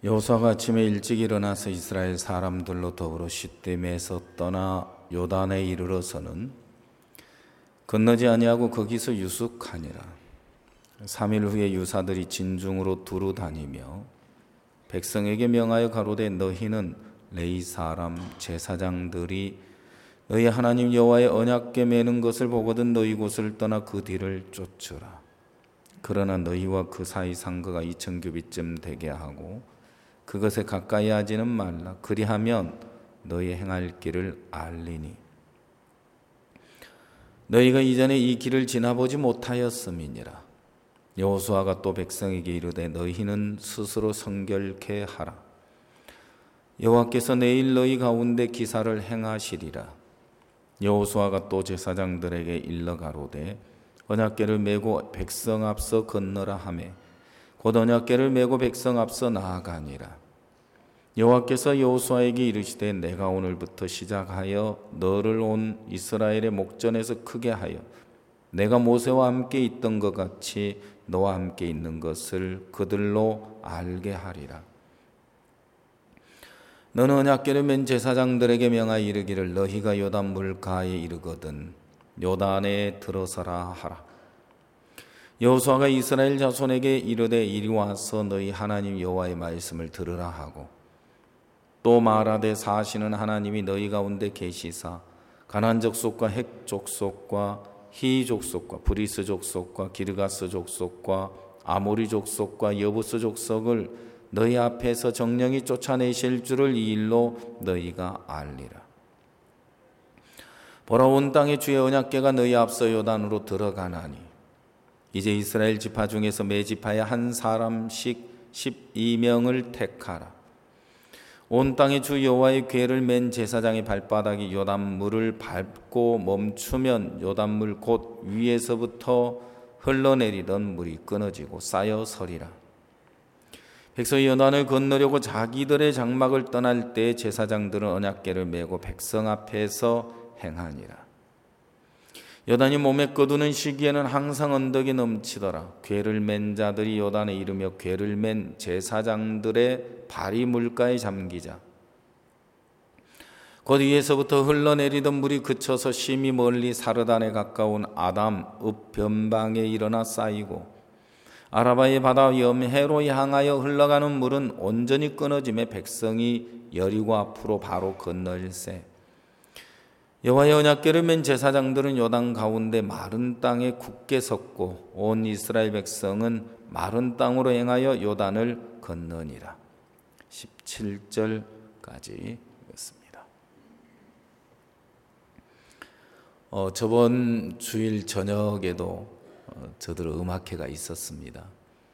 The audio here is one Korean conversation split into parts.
여호수아가 아침에 일찍 일어나서 이스라엘 사람들로 더불어 싯댐에서 떠나 요단에 이르러서는 건너지 아니하고 거기서 유숙하니라. 3일 후에 유사들이 진중으로 두루 다니며 백성에게 명하여 가로되 너희는 레위 사람 제사장들이 너희 하나님 여호와의 언약궤 매는 것을 보거든 너희 곳을 떠나 그 뒤를 쫓으라. 그러나 너희와 그 사이 상거가 2000규빗쯤 되게 하고 그것에 가까이 하지는 말라. 그리하면 너희 행할 길을 알리니 너희가 이전에 이 길을 지나보지 못하였음이니라. 여호수아가 또 백성에게 이르되 너희는 스스로 성결케 하라. 여호와께서 내일 너희 가운데 기사를 행하시리라. 여호수아가 또 제사장들에게 일러 가로되 언약궤를 메고 백성 앞서 건너라 하매 곧 언약궤를 메고 백성 앞서 나아가니라. 여호와께서 여호수아에게 이르시되 내가 오늘부터 시작하여 너를 온 이스라엘의 목전에서 크게 하여 내가 모세와 함께 있던 것 같이 너와 함께 있는 것을 그들로 알게 하리라. 너는 언약궤를 맨 제사장들에게 명하여 이르기를 너희가 요단 물가에 이르거든 요단에 들어서라 하라. 여호수아가 이스라엘 자손에게 이르되 이리 와서 너희 하나님 여호와의 말씀을 들으라 하고 또 말하되 사시는 하나님이 너희 가운데 계시사 가나안 족속과 헷 족속과 히 족속과 브리스 족속과 기르가스 족속과 아모리 족속과 여부스 족속을 너희 앞에서 정령이 쫓아내실 줄을 이 일로 너희가 알리라. 보라 온 땅에 주의 언약궤가 너희 앞서 요단으로 들어가나니 이제 이스라엘 지파 중에서 매 지파에 한 사람씩 12명을 택하라. 온 땅에 주 여호와의 궤를 맨 제사장의 발바닥이 요단물을 밟고 멈추면 요단물 곧 위에서부터 흘러내리던 물이 끊어지고 쌓여 서리라. 백성이 요단을 건너려고 자기들의 장막을 떠날 때 제사장들은 언약궤를 메고 백성 앞에서 행하니라. 요단이 몸에 거두는 시기에는 항상 언덕이 넘치더라. 궤를 맨 자들이 요단에 이르며 궤를 맨 제사장들의 발이 물가에 잠기자 곧 위에서부터 흘러내리던 물이 그쳐서 심히 멀리 사르단에 가까운 아담 읍 변방에 일어나 쌓이고 아라바의 바다 염해로 향하여 흘러가는 물은 온전히 끊어짐에 백성이 여리고 앞으로 바로 건널세. 여호와의 언약궤를 맨 제사장들은 요단 가운데 마른 땅에 굳게 섰고 온 이스라엘 백성은 마른 땅으로 행하여 요단을 건너니라. 17절까지 읽었습니다. 저번 주일 저녁에도 저들 음악회가 있었습니다.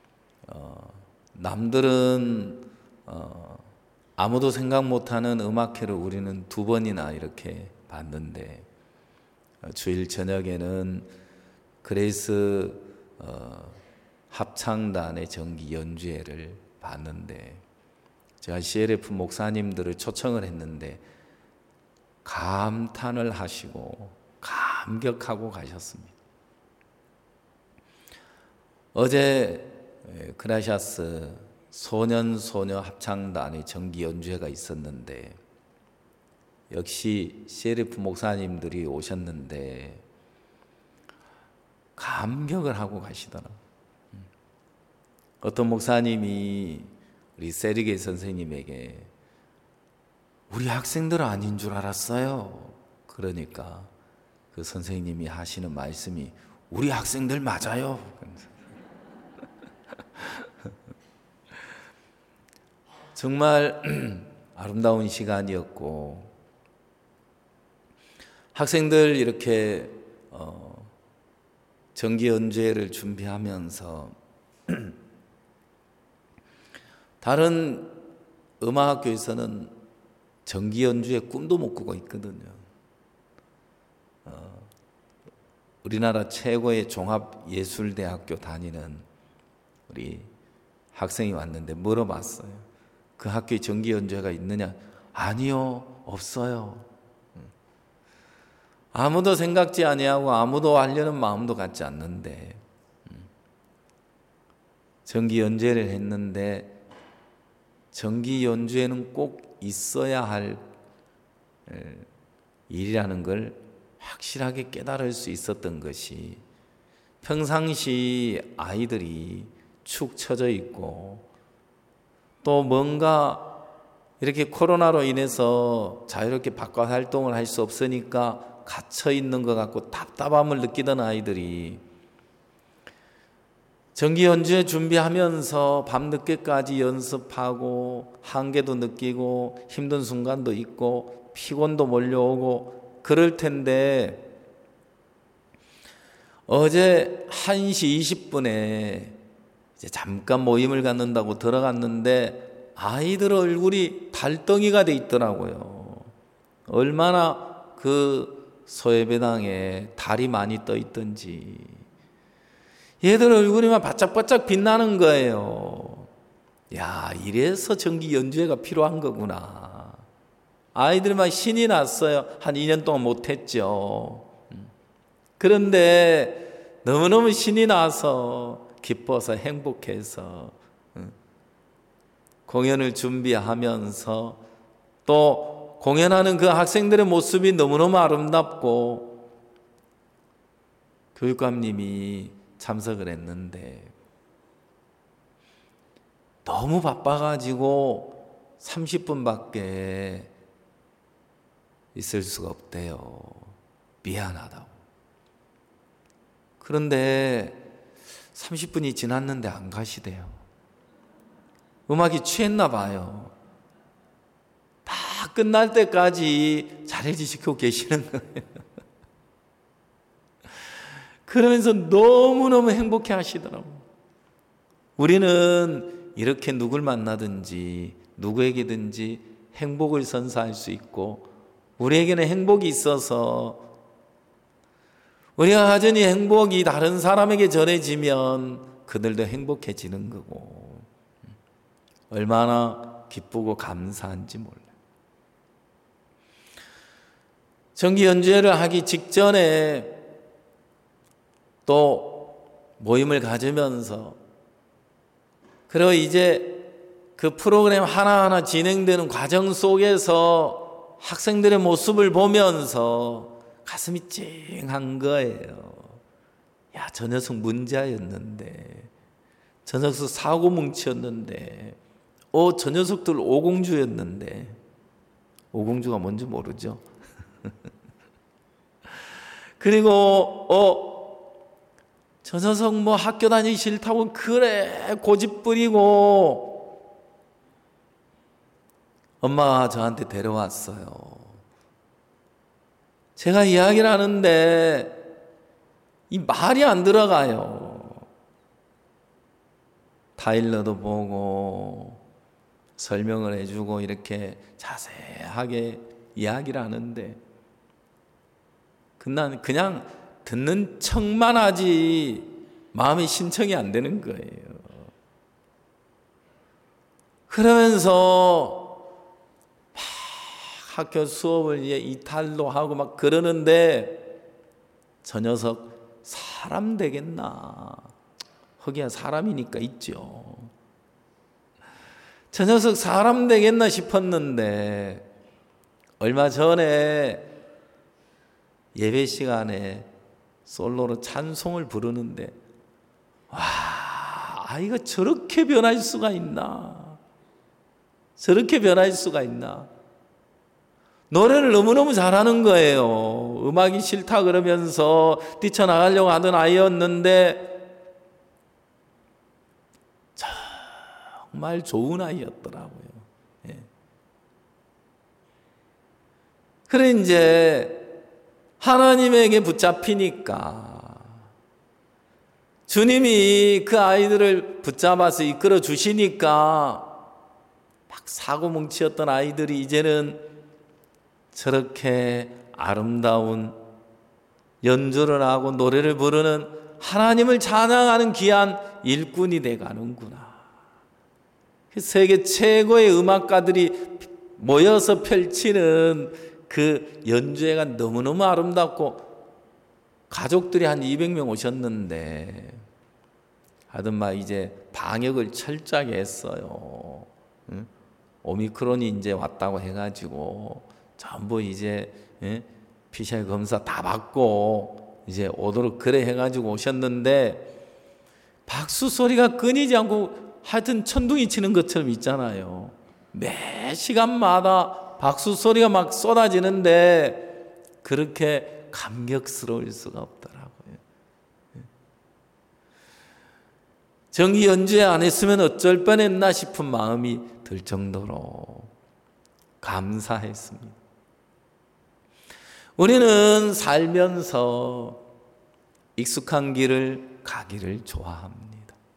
남들은 아무도 생각 못하는 음악회를 우리는 2번이나 이렇게 봤는데 주일 저녁에는 그레이스 합창단의 정기 연주회를 봤는데 제가 CLF 목사님들을 초청을 했는데 감탄을 하시고 감격하고 가셨습니다. 어제 크라샤스 소년소녀 합창단의 정기 연주회가 있었는데 역시 CLF 목사님들이 오셨는데 감격을 하고 가시더라. 어떤 목사님이 우리 세리게 선생님에게 우리 학생들 아닌 줄 알았어요. 그러니까 그 선생님이 하시는 말씀이 우리 학생들 맞아요. 정말 아름다운 시간이었고 학생들 이렇게 정기 연주회를 준비하면서 다른 음악학교에서는 정기 연주회 꿈도 못 꾸고 있거든요. 우리나라 최고의 종합예술대학교 다니는 우리 학생이 왔는데 물어봤어요. 그 학교에 정기 연주회가 있느냐? 아니요, 없어요. 아무도 생각지 아니하고 아무도 하려는 마음도 갖지 않는데 정기 연주회를 했는데 정기 연주회는 꼭 있어야 할 일이라는 걸 확실하게 깨달을 수 있었던 것이, 평상시 아이들이 축 처져 있고 또 뭔가 이렇게 코로나로 인해서 자유롭게 바깥 활동을 할 수 없으니까 갇혀 있는 것 같고 답답함을 느끼던 아이들이 정기 연주회 준비하면서 밤늦게까지 연습하고 한계도 느끼고 힘든 순간도 있고 피곤도 몰려오고 그럴 텐데, 어제 1시 20분에 이제 잠깐 모임을 갖는다고 들어갔는데 아이들 얼굴이 달덩이가 돼 있더라고요. 얼마나 그 소예배당에 달이 많이 떠 있던지. 얘들 얼굴이 막 바짝바짝 빛나는 거예요. 야, 이래서 정기 연주회가 필요한 거구나. 아이들이 막 신이 났어요. 한 2년 동안 못했죠. 그런데 너무너무 신이 나서 기뻐서 행복해서 공연을 준비하면서 또 공연하는 그 학생들의 모습이 너무너무 아름답고, 교육감님이 참석을 했는데 너무 바빠가지고 30분밖에 있을 수가 없대요. 미안하다고. 그런데 30분이 지났는데 안 가시대요. 음악이 취했나 봐요. 다 끝날 때까지 자리를 지키고 계시는 거예요. 그러면서 너무너무 행복해 하시더라고요. 우리는 이렇게 누굴 만나든지 누구에게든지 행복을 선사할 수 있고, 우리에게는 행복이 있어서 우리가 가진 이 행복이 다른 사람에게 전해지면 그들도 행복해지는 거고, 얼마나 기쁘고 감사한지 몰라요. 정기 연주회를 하기 직전에 또 모임을 가지면서, 그리고 이제 그 프로그램 하나하나 진행되는 과정 속에서 학생들의 모습을 보면서 가슴이 찡한 거예요. 야, 저 녀석 문자였는데, 저 녀석 사고뭉치였는데, 저 녀석들 오공주였는데. 오공주가 뭔지 모르죠? 그리고 저 녀석 뭐 학교 다니기 싫다고 그래 고집 부리고 엄마가 저한테 데려왔어요. 제가 이야기를 하는데 이 말이 안 들어가요. 타일러도 보고 설명을 해주고 이렇게 자세하게 이야기를 하는데, 난 그냥 듣는 척만 하지 마음이 신청이 안 되는 거예요. 그러면서 막 학교 수업을 이탈도 하고 막 그러는데, 저 녀석 사람 되겠나? 허기야 사람이니까 있죠. 저 녀석 사람 되겠나 싶었는데, 얼마 전에 예배 시간에 솔로로 찬송을 부르는데, 와, 아이가 저렇게 변할 수가 있나? 저렇게 변할 수가 있나? 노래를 너무너무 잘하는 거예요. 음악이 싫다 그러면서 뛰쳐나가려고 하던 아이였는데 정말 좋은 아이였더라고요. 예. 그래 이제 하나님에게 붙잡히니까 주님이 그 아이들을 붙잡아서 이끌어 주시니까 막 사고뭉치였던 아이들이 이제는 저렇게 아름다운 연주를 하고 노래를 부르는 하나님을 찬양하는 귀한 일꾼이 돼가는구나. 세계 최고의 음악가들이 모여서 펼치는 그 연주회가 너무너무 아름답고, 가족들이 한 200명 오셨는데 하던 말 이제 방역을 철저하게 했어요. 오미크론이 이제 왔다고 해가지고 전부 이제 PCR 검사 다 받고 이제 오도록 그래 해가지고 오셨는데 박수 소리가 끊이지 않고 하여튼 천둥이 치는 것처럼 있잖아요. 매 시간마다 박수 소리가 막 쏟아지는데 그렇게 감격스러울 수가 없더라고요. 정기 연주회 안 했으면 어쩔 뻔했나 싶은 마음이 들 정도로 감사했습니다. 우리는 살면서 익숙한 길을 가기를 좋아합니다.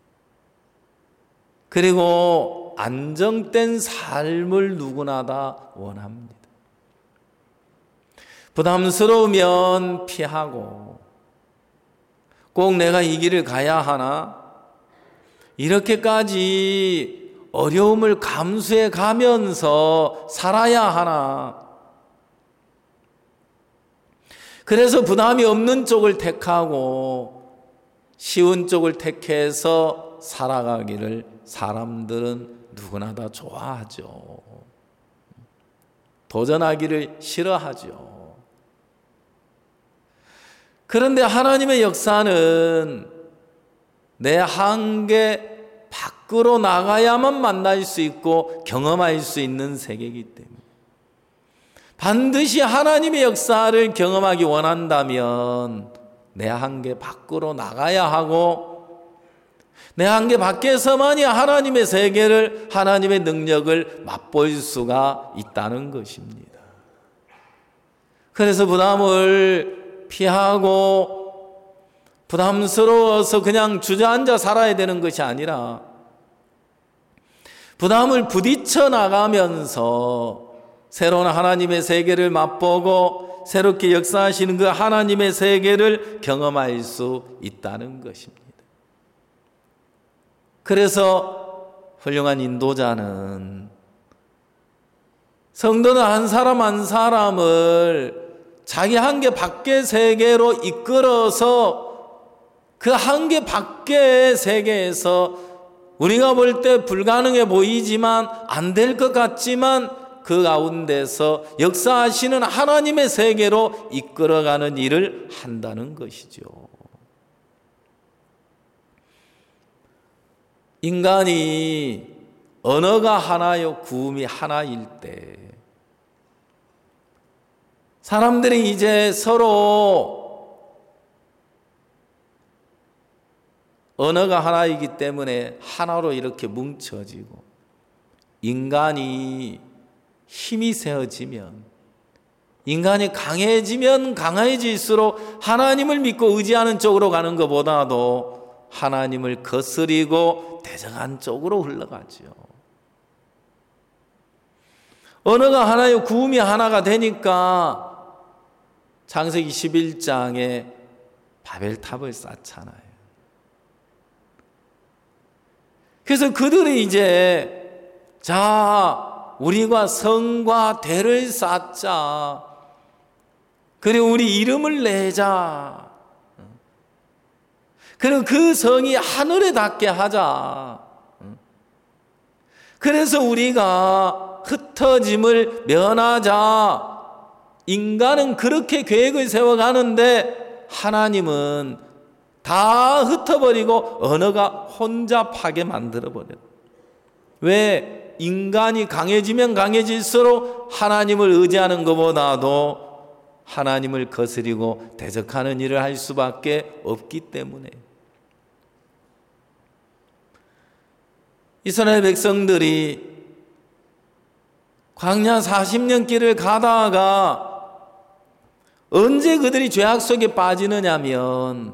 그리고 안정된 삶을 누구나 다 원합니다. 부담스러우면 피하고 꼭 내가 이 길을 가야 하나? 이렇게까지 어려움을 감수해 가면서 살아야 하나? 그래서 부담이 없는 쪽을 택하고 쉬운 쪽을 택해서 살아가기를 사람들은 누구나 다 좋아하죠. 도전하기를 싫어하죠. 그런데 하나님의 역사는 내 한계 밖으로 나가야만 만날 수 있고 경험할 수 있는 세계이기 때문에 반드시 하나님의 역사를 경험하기 원한다면 내 한계 밖으로 나가야 하고 내 한계 밖에서만이 하나님의 세계를, 하나님의 능력을 맛볼 수가 있다는 것입니다. 그래서 부담을 피하고 부담스러워서 그냥 주저앉아 살아야 되는 것이 아니라 부담을 부딪혀 나가면서 새로운 하나님의 세계를 맛보고 새롭게 역사하시는 그 하나님의 세계를 경험할 수 있다는 것입니다. 그래서 훌륭한 인도자는 성도는 한 사람 한 사람을 자기 한계 밖의 세계로 이끌어서 그 한계 밖의 세계에서 우리가 볼 때 불가능해 보이지만 안 될 것 같지만 그 가운데서 역사하시는 하나님의 세계로 이끌어가는 일을 한다는 것이죠. 인간이 언어가 하나요, 구음이 하나일 때 사람들이 이제 서로 언어가 하나이기 때문에 하나로 이렇게 뭉쳐지고 인간이 힘이 세어지면 인간이 강해지면 강해질수록 하나님을 믿고 의지하는 쪽으로 가는 것보다도 하나님을 거스리고 대적한 쪽으로 흘러가죠. 언어가 하나요, 구음이 하나가 되니까 창세기 11장에 바벨탑을 쌓잖아요. 그래서 그들이 이제 자, 우리가 성과 대를 쌓자. 그리고 우리 이름을 내자. 그리고 그 성이 하늘에 닿게 하자. 그래서 우리가 흩어짐을 면하자. 인간은 그렇게 계획을 세워가는데 하나님은 다 흩어버리고 언어가 혼잡하게 만들어버려요. 왜? 인간이 강해지면 강해질수록 하나님을 의지하는 것보다도 하나님을 거스리고 대적하는 일을 할 수밖에 없기 때문에. 이스라엘 백성들이 광야 40년 길을 가다가 언제 그들이 죄악 속에 빠지느냐면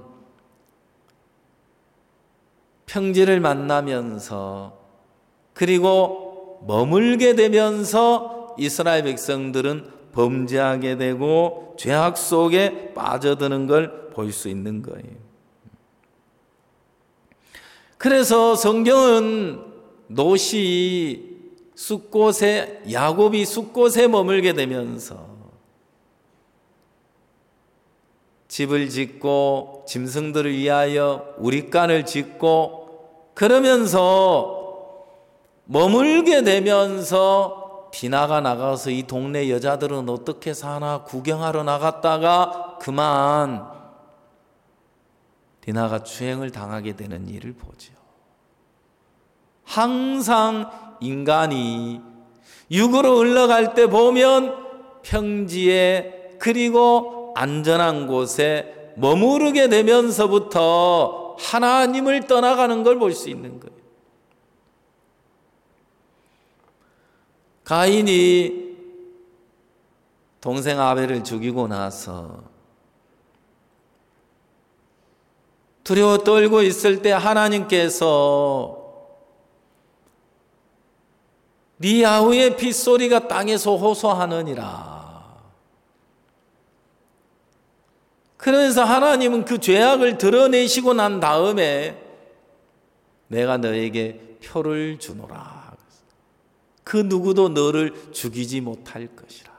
평지를 만나면서 그리고 머물게 되면서 이스라엘 백성들은 범죄하게 되고 죄악 속에 빠져드는 걸 볼 수 있는 거예요. 그래서 성경은 노시 숫곳에 야곱이 숫곳에 머물게 되면서 집을 짓고 짐승들을 위하여 우릿간을 짓고 그러면서 머물게 되면서 디나가 나가서 이 동네 여자들은 어떻게 사나 구경하러 나갔다가 그만 디나가 추행을 당하게 되는 일을 보죠. 항상 인간이 육으로 흘러갈 때 보면 평지에 그리고 안전한 곳에 머무르게 되면서부터 하나님을 떠나가는 걸 볼 수 있는 거예요. 가인이 동생 아벨을 죽이고 나서 두려워 떨고 있을 때 하나님께서 네 아우의 핏소리가 땅에서 호소하느니라. 그래서 하나님은 그 죄악을 드러내시고 난 다음에 내가 너에게 표를 주노라. 그 누구도 너를 죽이지 못할 것이라.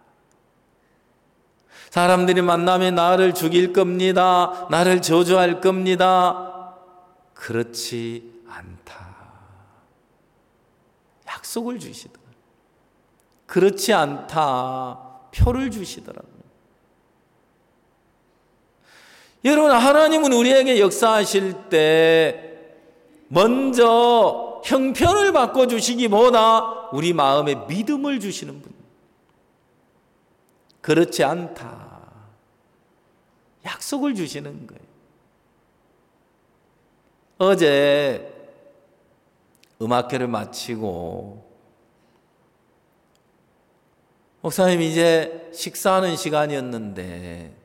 사람들이 만나면 나를 죽일 겁니다. 나를 저주할 겁니다. 그렇지 않다. 약속을 주시더라. 그렇지 않다. 표를 주시더라고요. 여러분, 하나님은 우리에게 역사하실 때 먼저 형편을 바꿔주시기보다 우리 마음에 믿음을 주시는 분. 그렇지 않다. 약속을 주시는 거예요. 어제 음악회를 마치고 목사님 이제 식사하는 시간이었는데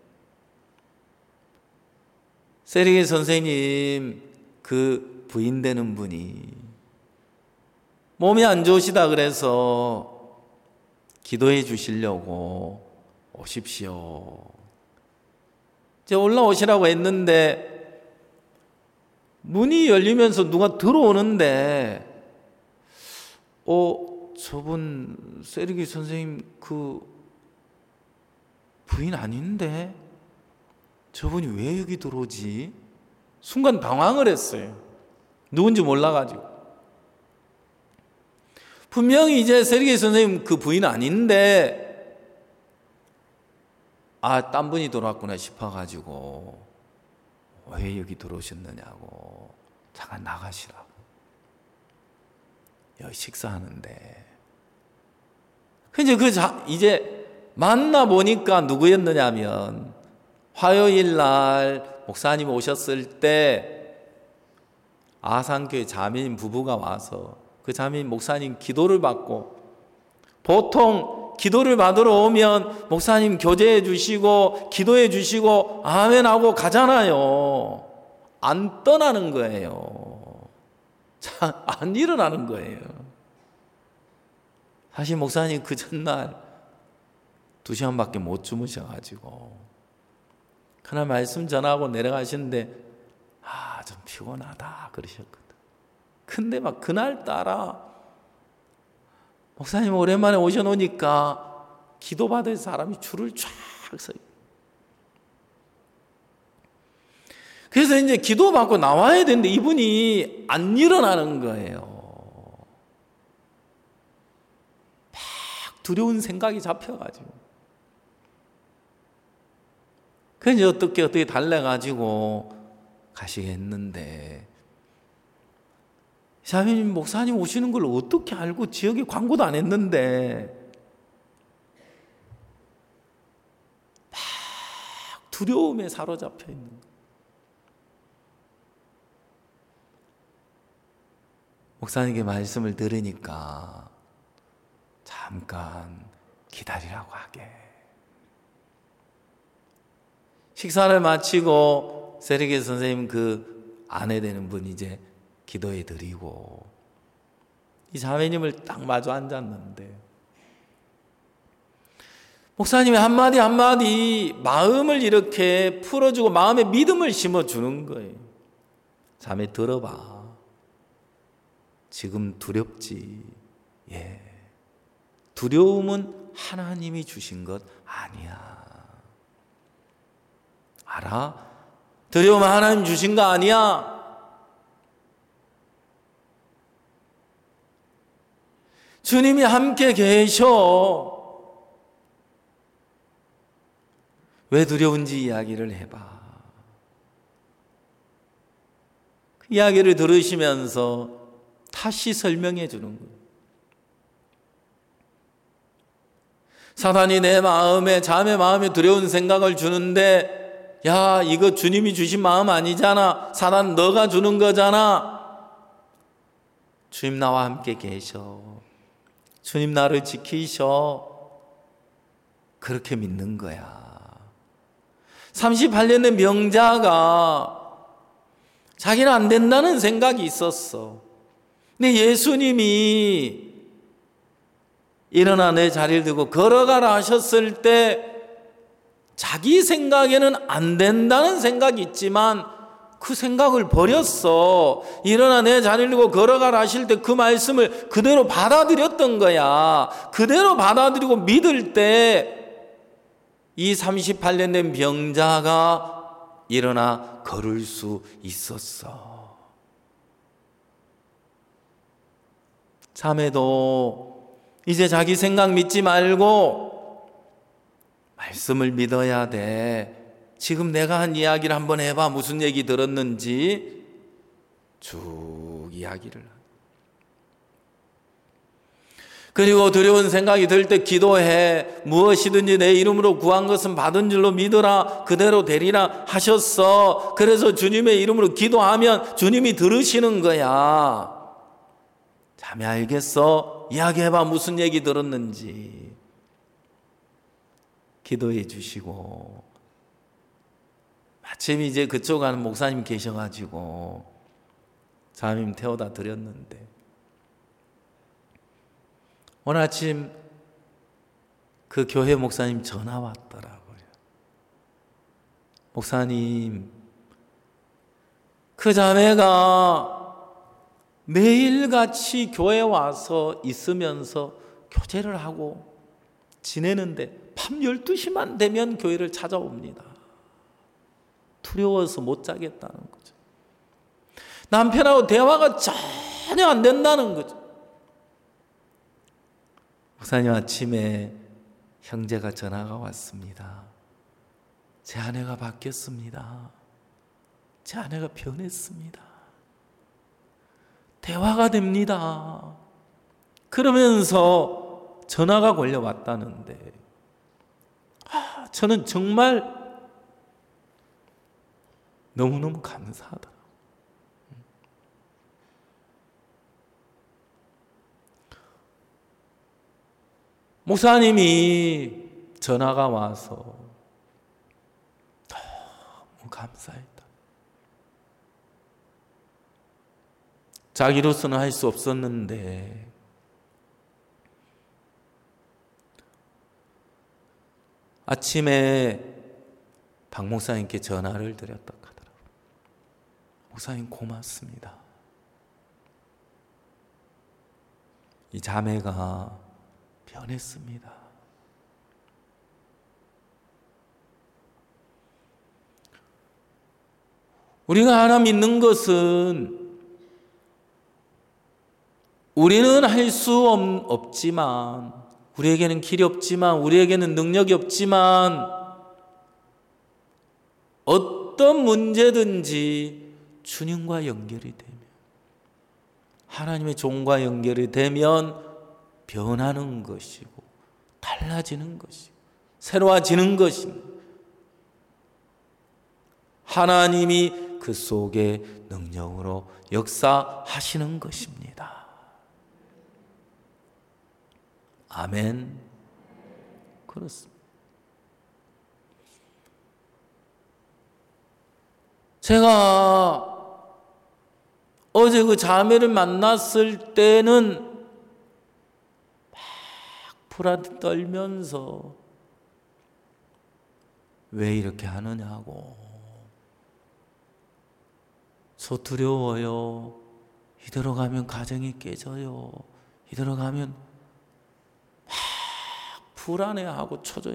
세리게 선생님 그 부인 되는 분이 몸이 안 좋으시다 그래서 기도해 주시려고 오십시오. 이제 올라오시라고 했는데 문이 열리면서 누가 들어오는데 저분 세리기 선생님 그 부인 아닌데 저분이 왜 여기 들어오지? 순간 당황을 했어요. 누군지 몰라가지고. 분명히 이제 세리기 선생님 그 부인 아닌데 딴 분이 들어왔구나 싶어가지고 왜 여기 들어오셨느냐고 잠깐 나가시라고. 여기 식사하는데. 이제 만나보니까 누구였느냐면 화요일 날 목사님 오셨을 때 아산교회 자매님 부부가 와서 그 자매님 목사님 기도를 받고 보통 기도를 받으러 오면 목사님 교제해 주시고 기도해 주시고 아멘 하고 가잖아요. 안 떠나는 거예요. 안 일어나는 거예요. 사실 목사님 그 전날 2시간밖에 못 주무셔가지고 그날 말씀 전하고 내려가시는데 좀 피곤하다 그러셨거든. 근데 막 그날따라 목사님 오랜만에 오셔놓으니까 기도받을 사람이 줄을 쫙 서요. 그래서 이제 기도받고 나와야 되는데 이분이 안 일어나는 거예요. 막 두려운 생각이 잡혀가지고. 그래서 어떻게 달래가지고 가시겠는데 자매님 목사님 오시는 걸 어떻게 알고 지역에 광고도 안 했는데 막 두려움에 사로잡혀 있는 거예요. 목사님께 말씀을 들으니까 잠깐 기다리라고 하게. 식사를 마치고 세리게 선생님 그 아내 되는 분이 이제 기도해 드리고 이 자매님을 딱 마주 앉았는데 목사님이 한마디 한마디 마음을 이렇게 풀어주고 마음에 믿음을 심어주는 거예요. 자매 들어봐. 지금 두렵지. 예. 두려움은 하나님이 주신 것 아니야. 알아? 두려움은 하나님 주신 거 아니야. 주님이 함께 계셔. 왜 두려운지 이야기를 해봐. 그 이야기를 들으시면서 다시 설명해 주는 거예요. 사단이 내 마음에, 자매 마음에 두려운 생각을 주는데, 야, 이거 주님이 주신 마음 아니잖아. 사단 너가 주는 거잖아. 주님 나와 함께 계셔. 주님 나를 지키셔. 그렇게 믿는 거야. 38년 된 병자가 자기는 안 된다는 생각이 있었어. 근데 예수님이 일어나 내 자리를 들고 걸어가라 하셨을 때 자기 생각에는 안 된다는 생각이 있지만 그 생각을 버렸어. 일어나 내 자리를 들고 걸어가라 하실 때 그 말씀을 그대로 받아들였던 거야. 그대로 받아들이고 믿을 때 이 38년 된 병자가 일어나 걸을 수 있었어. 자매도 이제 자기 생각 믿지 말고 말씀을 믿어야 돼. 지금 내가 한 이야기를 한번 해봐. 무슨 얘기 들었는지 쭉 이야기를. 그리고 두려운 생각이 들 때 기도해. 무엇이든지 내 이름으로 구한 것은 받은 줄로 믿으라. 그대로 되리라 하셨어. 그래서 주님의 이름으로 기도하면 주님이 들으시는 거야. 자매 알겠어? 이야기해봐. 무슨 얘기 들었는지. 기도해 주시고, 마침 이제 그쪽 가는 목사님 계셔가지고 자매님 태워다 드렸는데 오늘 아침 그 교회 목사님 전화 왔더라고요. 목사님, 그 자매가 매일같이 교회 와서 있으면서 교제를 하고 지내는데 밤 12시만 되면 교회를 찾아옵니다. 두려워서 못 자겠다는 거죠. 남편하고 대화가 전혀 안 된다는 거죠. 목사님, 아침에 형제가 전화가 왔습니다. 제 아내가 바뀌었습니다. 제 아내가 변했습니다. 대화가 됩니다. 그러면서 전화가 걸려왔다는데 저는 정말 너무너무 감사하더라고요. 목사님이 전화가 와서 너무 감사했다. 자기로서는 할 수 없었는데 아침에 박 목사님께 전화를 드렸다 하더라고요. 목사님 고맙습니다. 이 자매가 변했습니다. 우리가 하나 믿는 것은 우리는 할 수 없지만, 우리에게는 길이 없지만, 우리에게는 능력이 없지만 어떤 문제든지 주님과 연결이 되면, 하나님의 종과 연결이 되면 변하는 것이고 달라지는 것이고 새로워지는 것입니다. 하나님이 그 속에 능력으로 역사하시는 것입니다. 아멘. 그렇습니다. 제가 어제 그 자매를 만났을 때는 불안 떨면서 왜 이렇게 하느냐고, 저 두려워요, 이대로 가면 가정이 깨져요, 이대로 가면 막 불안해하고 초조해.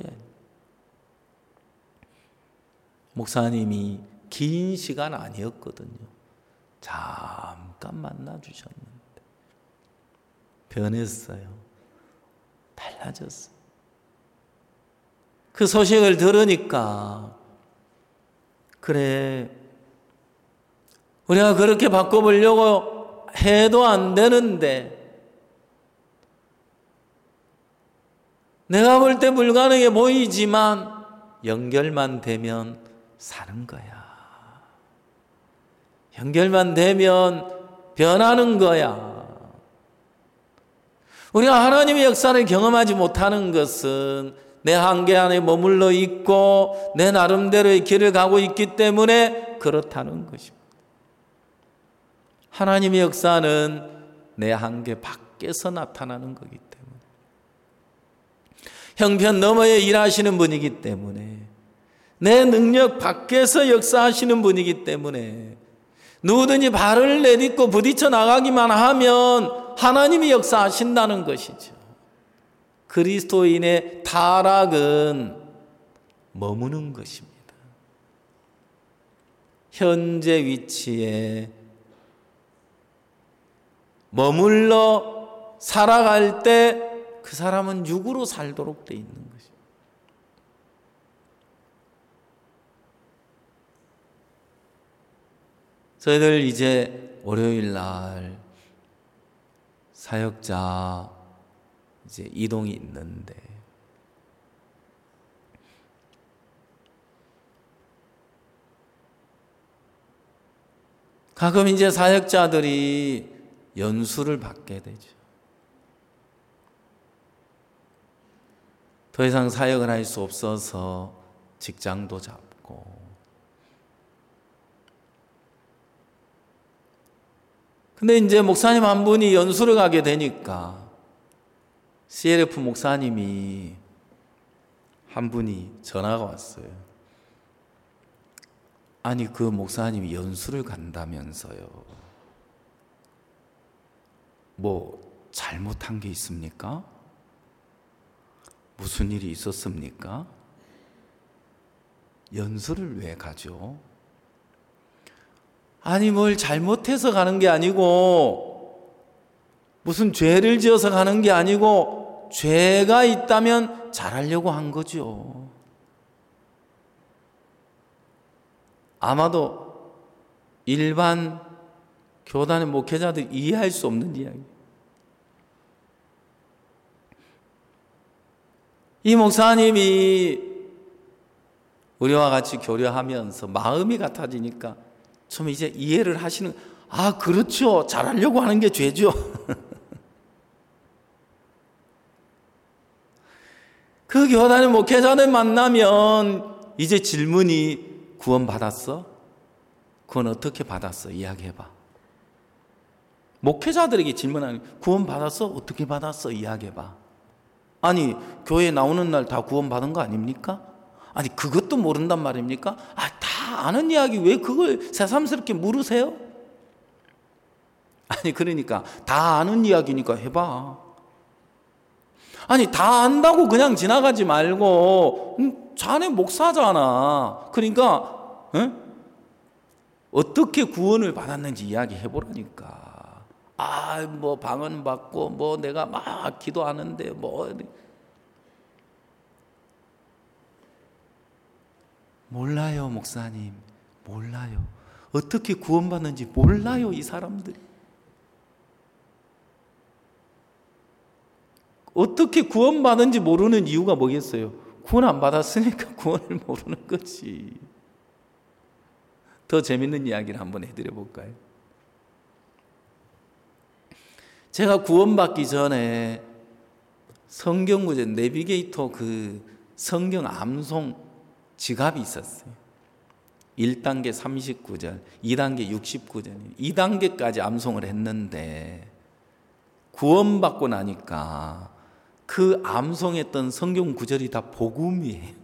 목사님이 긴 시간 아니었거든요. 잠깐 만나주셨는데 변했어요. 달라졌어요. 그 소식을 들으니까 그래, 우리가 그렇게 바꿔보려고 해도 안 되는데 내가 볼 때 불가능해 보이지만 연결만 되면 사는 거야. 연결만 되면 변하는 거야. 우리가 하나님의 역사를 경험하지 못하는 것은 내 한계 안에 머물러 있고 내 나름대로의 길을 가고 있기 때문에 그렇다는 것입니다. 하나님의 역사는 내 한계 밖에서 나타나는 거기 때문에, 형편 너머에 일하시는 분이기 때문에, 내 능력 밖에서 역사하시는 분이기 때문에 누구든지 발을 내딛고 부딪혀 나가기만 하면 하나님이 역사하신다는 것이죠. 그리스도인의 타락은 머무는 것입니다. 현재 위치에 머물러 살아갈 때 그 사람은 육으로 살도록 돼 있는 것입니다. 저희들 이제 월요일 날 사역자 이제 이동이 있는데, 가끔 이제 사역자들이 연수를 받게 되죠. 더 이상 사역을 할 수 없어서 직장도 잡고, 근데 이제 목사님 한 분이 연수를 가게 되니까 CLF 목사님이 한 분이 전화가 왔어요. 아니, 그 목사님이 연수를 간다면서요. 뭐 잘못한 게 있습니까? 무슨 일이 있었습니까? 연수를 왜 가죠? 아니, 뭘 잘못해서 가는 게 아니고, 무슨 죄를 지어서 가는 게 아니고, 죄가 있다면 잘하려고 한 거죠. 아마도 일반 교단의 목회자들이 이해할 수 없는 이야기. 이 목사님이 우리와 같이 교류하면서 마음이 같아지니까 좀 이제 이해를 하시는, 아, 그렇죠. 잘하려고 하는 게 죄죠. 그 교단의 목회자들 만나면 이제 질문이, 구원받았어? 그건 어떻게 받았어? 이야기해봐. 목회자들에게 질문하는, 구원받았어? 어떻게 받았어? 이야기해봐. 아니, 교회 나오는 날 다 구원받은 거 아닙니까? 아니, 그것도 모른단 말입니까? 아, 다 아는 이야기 왜 그걸 새삼스럽게 물으세요? 아니, 그러니까 다 아는 이야기니까 해봐. 아니, 다 안다고 그냥 지나가지 말고, 자네 목사잖아. 그러니까 어떻게 구원을 받았는지 이야기해보라니까. 아, 뭐 방언 받고 뭐 내가 막 기도하는데 뭐, 몰라요. 목사님, 몰라요. 어떻게 구원받는지 몰라요. 이 사람들이 어떻게 구원받는지 모르는 이유가 뭐겠어요? 구원 안 받았으니까 구원을 모르는 거지. 더 재밌는 이야기를 한번 해드려 볼까요? 제가 구원받기 전에 성경구절 내비게이터 그 성경 암송 지갑이 있었어요. 1단계 39절, 2단계 69절, 2단계까지 암송을 했는데 구원받고 나니까 그 암송했던 성경 구절이 다 복음이에요.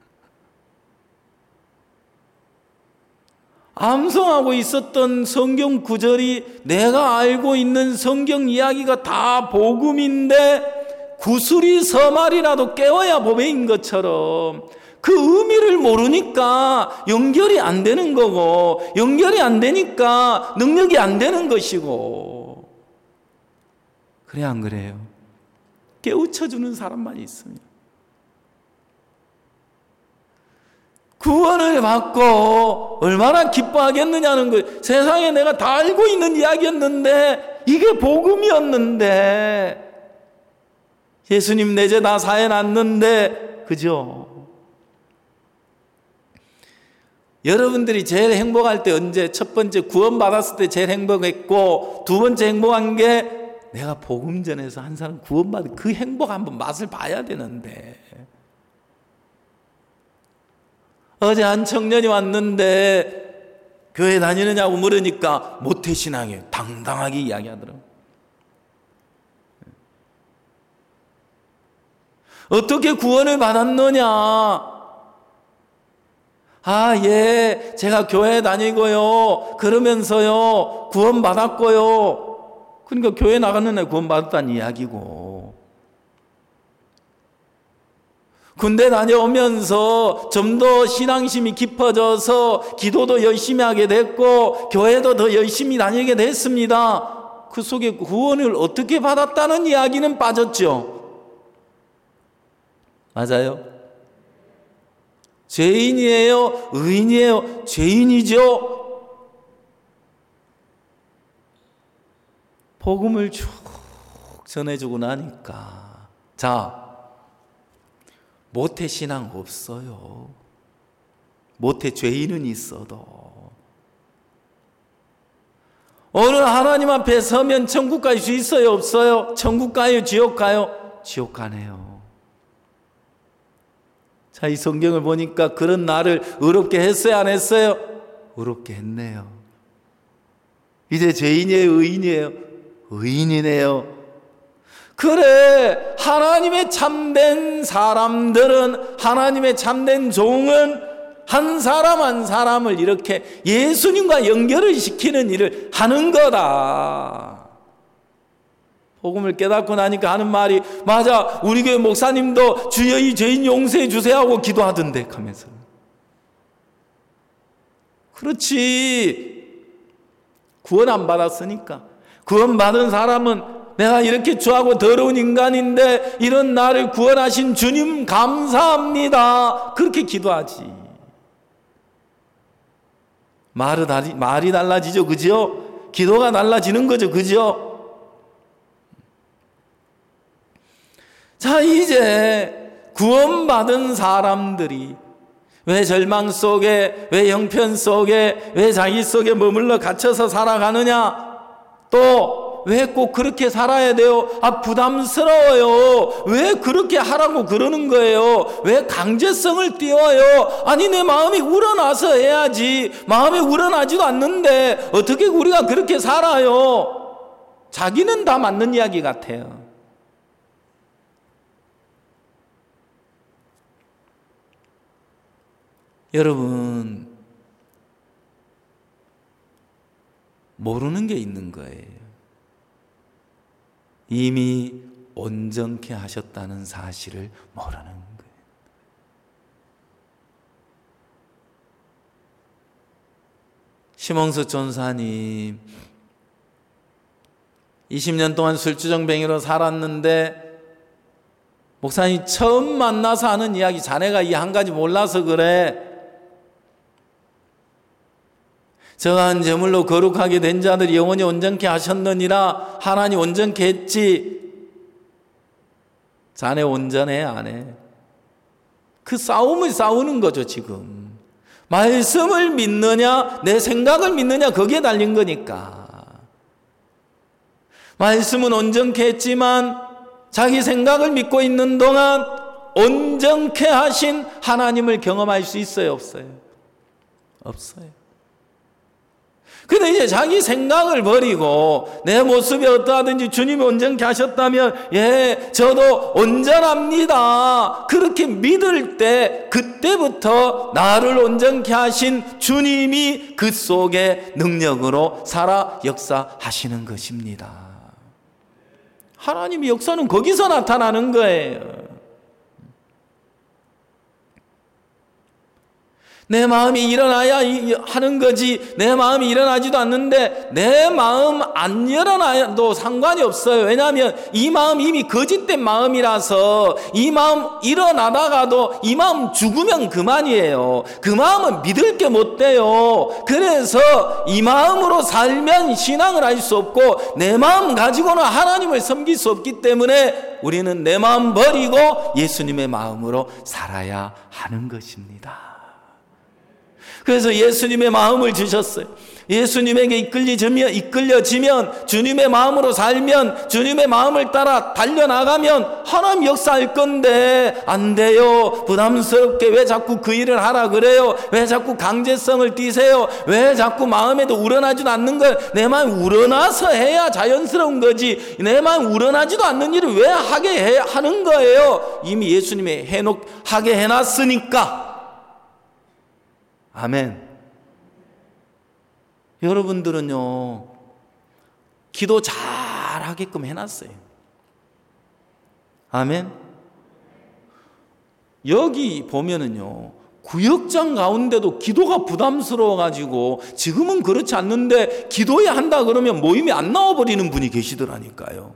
암송하고 있었던 성경 구절이 내가 알고 있는 성경 이야기가 다 복음인데 구슬이 서말이라도 깨워야 보배인 것처럼 그 의미를 모르니까 연결이 안 되는 거고, 연결이 안 되니까 능력이 안 되는 것이고. 그래, 안 그래요? 깨우쳐주는 사람만 있습니다. 구원을 받고 얼마나 기뻐하겠느냐는 거예요. 세상에 내가 다 알고 있는 이야기였는데, 이게 복음이었는데, 예수님 내 죄 다 사해놨는데, 그죠? 여러분들이 제일 행복할 때 언제? 첫 번째 구원받았을 때 제일 행복했고, 두 번째 행복한 게 내가 복음 전해서 한 사람 구원받은 그 행복 한번 맛을 봐야 되는데, 어제 한 청년이 왔는데 교회 다니느냐고 물으니까 모태신앙이에요. 당당하게 이야기하더라고요. 어떻게 구원을 받았느냐? 예, 제가 교회 다니고요, 그러면서요 구원 받았고요. 그러니까 교회 나가는 날 구원 받았다는 이야기고, 군대 다녀오면서 좀 더 신앙심이 깊어져서 기도도 열심히 하게 됐고 교회도 더 열심히 다니게 됐습니다. 그 속에 구원을 어떻게 받았다는 이야기는 빠졌죠. 맞아요? 죄인이에요? 의인이에요? 죄인이죠. 복음을 쭉 전해주고 나니까, 자, 모태신앙 없어요. 모태 죄인은 있어도 오늘 하나님 앞에 서면 천국 갈 수 있어요? 없어요? 천국 가요? 지옥 가요? 지옥 가네요. 자, 이 성경을 보니까 그런 나를 의롭게 했어요? 안 했어요? 의롭게 했네요. 이제 죄인이에요? 의인이에요? 의인이네요. 그래, 하나님의 참된 사람들은, 하나님의 참된 종은 한 사람 한 사람을 이렇게 예수님과 연결을 시키는 일을 하는 거다. 복음을 깨닫고 나니까 하는 말이, 맞아, 우리 교회 목사님도 주여 이 죄인 용서해 주세요 하고 기도하던데 하면서. 그렇지, 구원 안 받았으니까. 구원 받은 사람은 내가 이렇게 추하고 더러운 인간인데 이런 나를 구원하신 주님 감사합니다, 그렇게 기도하지. 말이 달라지죠, 그죠? 기도가 달라지는 거죠, 그죠? 자, 이제 구원받은 사람들이 왜 절망 속에, 왜 형편 속에, 왜 자기 속에 머물러 갇혀서 살아가느냐? 또 왜 꼭 그렇게 살아야 돼요? 부담스러워요. 왜 그렇게 하라고 그러는 거예요? 왜 강제성을 띄워요? 아니, 내 마음이 우러나서 해야지. 마음이 우러나지도 않는데 어떻게 우리가 그렇게 살아요? 자기는 다 맞는 이야기 같아요. 여러분, 모르는 게 있는 거예요. 이미 온전케 하셨다는 사실을 모르는 거예요. 심홍수 전사님 20년 동안 술주정뱅이로 살았는데, 목사님 처음 만나서 하는 이야기, 자네가 이 한 가지 몰라서 그래. 저한 제물로 거룩하게 된 자들이 영원히 온전케 하셨느니라. 하나님 온전케 했지. 자네 온전해 안 해? 그 싸움을 싸우는 거죠 지금. 말씀을 믿느냐 내 생각을 믿느냐, 거기에 달린 거니까. 말씀은 온전케 했지만 자기 생각을 믿고 있는 동안 온전케 하신 하나님을 경험할 수 있어요, 없어요? 없어요. 근데 이제 자기 생각을 버리고 내 모습이 어떠하든지 주님이 온전케 하셨다면, 예, 저도 온전합니다, 그렇게 믿을 때, 그때부터 나를 온전케 하신 주님이 그 속에 능력으로 살아 역사하시는 것입니다. 하나님의 역사는 거기서 나타나는 거예요. 내 마음이 일어나야 하는 거지, 내 마음이 일어나지도 않는데 내 마음 안 일어나도 상관이 없어요. 왜냐하면 이 마음 이미 거짓된 마음이라서 이 마음 일어나다가도 이 마음 죽으면 그만이에요. 그 마음은 믿을 게 못 돼요. 그래서 이 마음으로 살면 신앙을 할 수 없고 내 마음 가지고는 하나님을 섬길 수 없기 때문에 우리는 내 마음 버리고 예수님의 마음으로 살아야 하는 것입니다. 그래서 예수님의 마음을 주셨어요. 예수님에게 이끌려지면 주님의 마음으로 살면 주님의 마음을 따라 달려나가면 하나님 역사할 건데 안 돼요. 부담스럽게 왜 자꾸 그 일을 하라 그래요? 왜 자꾸 강제성을 띠세요? 왜 자꾸 마음에도 우러나지도 않는 걸? 내 마음이 우러나서 해야 자연스러운 거지. 내 마음이 우러나지도 않는 일을 왜 하는 거예요? 이미 예수님이 하게 해놨으니까. 아멘. 여러분들은요, 기도 잘하게끔 해놨어요. 아멘. 여기 보면은요, 구역장 가운데도 기도가 부담스러워가지고 지금은 그렇지 않는데 기도해야 한다 그러면 모임이 안 나와버리는 분이 계시더라니까요.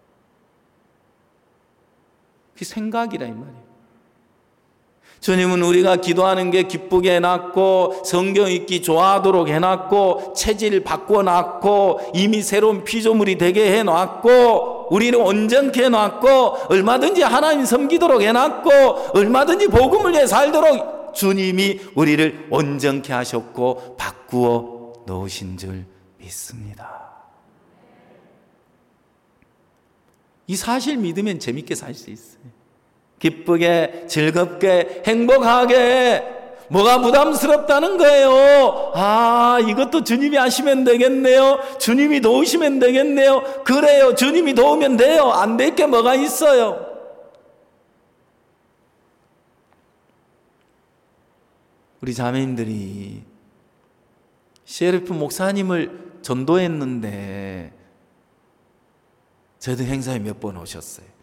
그게 생각이라 이 말이에요. 주님은 우리가 기도하는 게 기쁘게 해놨고 성경 읽기 좋아하도록 해놨고 체질 바꿔놨고 이미 새로운 피조물이 되게 해놨고 우리를 온전케 해놨고 얼마든지 하나님 섬기도록 해놨고 얼마든지 복음을 위해 살도록 주님이 우리를 온전케 하셨고 바꾸어 놓으신 줄 믿습니다. 이 사실 믿으면 재밌게 살 수 있어요. 기쁘게, 즐겁게, 행복하게. 뭐가 부담스럽다는 거예요. 아, 이것도 주님이 하시면 되겠네요. 주님이 도우시면 되겠네요. 그래요. 주님이 도우면 돼요. 안 될 게 뭐가 있어요. 우리 자매님들이 CLF 목사님을 전도했는데 저도 행사에 몇 번 오셨어요.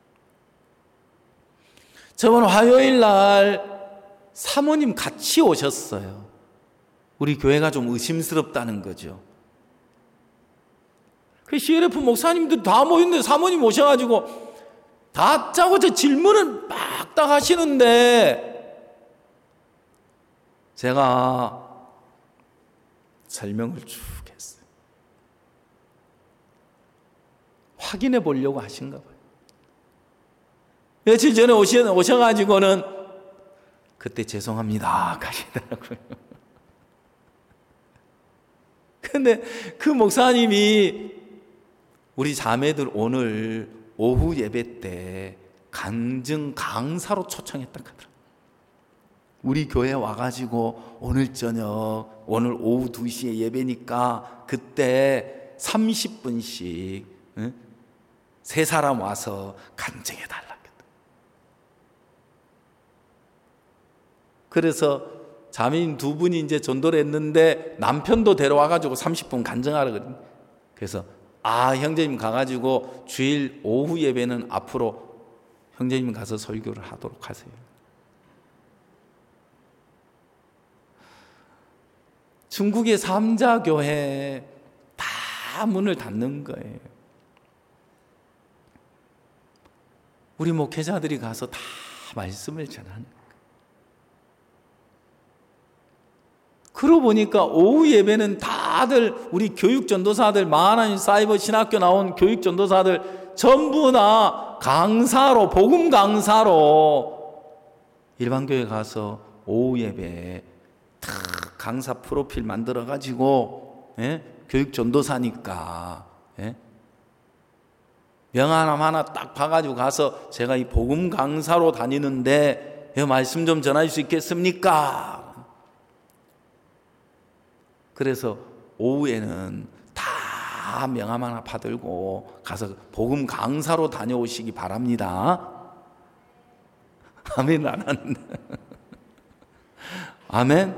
저번 화요일 날 사모님 같이 오셨어요. 우리 교회가 좀 의심스럽다는 거죠. 그 CLF 목사님들 다 모였는데 사모님 오셔가지고 다 짜고 저 질문을 막딱 하시는데 제가 설명을 쭉 했어요. 확인해 보려고 하신가 봐요. 며칠 전에 오셔가지고는 그때 죄송합니다 가시더라고요. 근데 그 목사님이 우리 자매들 오늘 오후 예배 때 간증 강사로 초청했다 하더라고요. 우리 교회 와가지고 오늘 저녁, 오늘 오후 2시에 예배니까 그때 30분씩 세 사람 와서 간증해달라. 그래서 자매인 두 분이 이제 전도를 했는데 남편도 데려와가지고 30분 간증하라 그랬는데 그래서 형제님 가가지고 주일 오후 예배는 앞으로 형제님 가서 설교를 하도록 하세요. 중국의 삼자교회 다 문을 닫는 거예요. 우리 목회자들이 가서 다 말씀을 전하는 거예요. 그러고 보니까 오후 예배는 다들 우리 교육 전도사들, 마하나님 사이버 신학교 나온 교육 전도사들 전부 다 강사로, 복음 강사로 일반 교회 가서 오후 예배에 다 강사 프로필 만들어 가지고 교육 전도사니까 명함 하나 딱 봐가지고 가서 제가 이 복음 강사로 다니는데 말씀 좀 전할 수 있겠습니까? 그래서 오후에는 다 명함 하나 받들고 가서 복음 강사로 다녀오시기 바랍니다. 아멘 안 하는데. 아멘.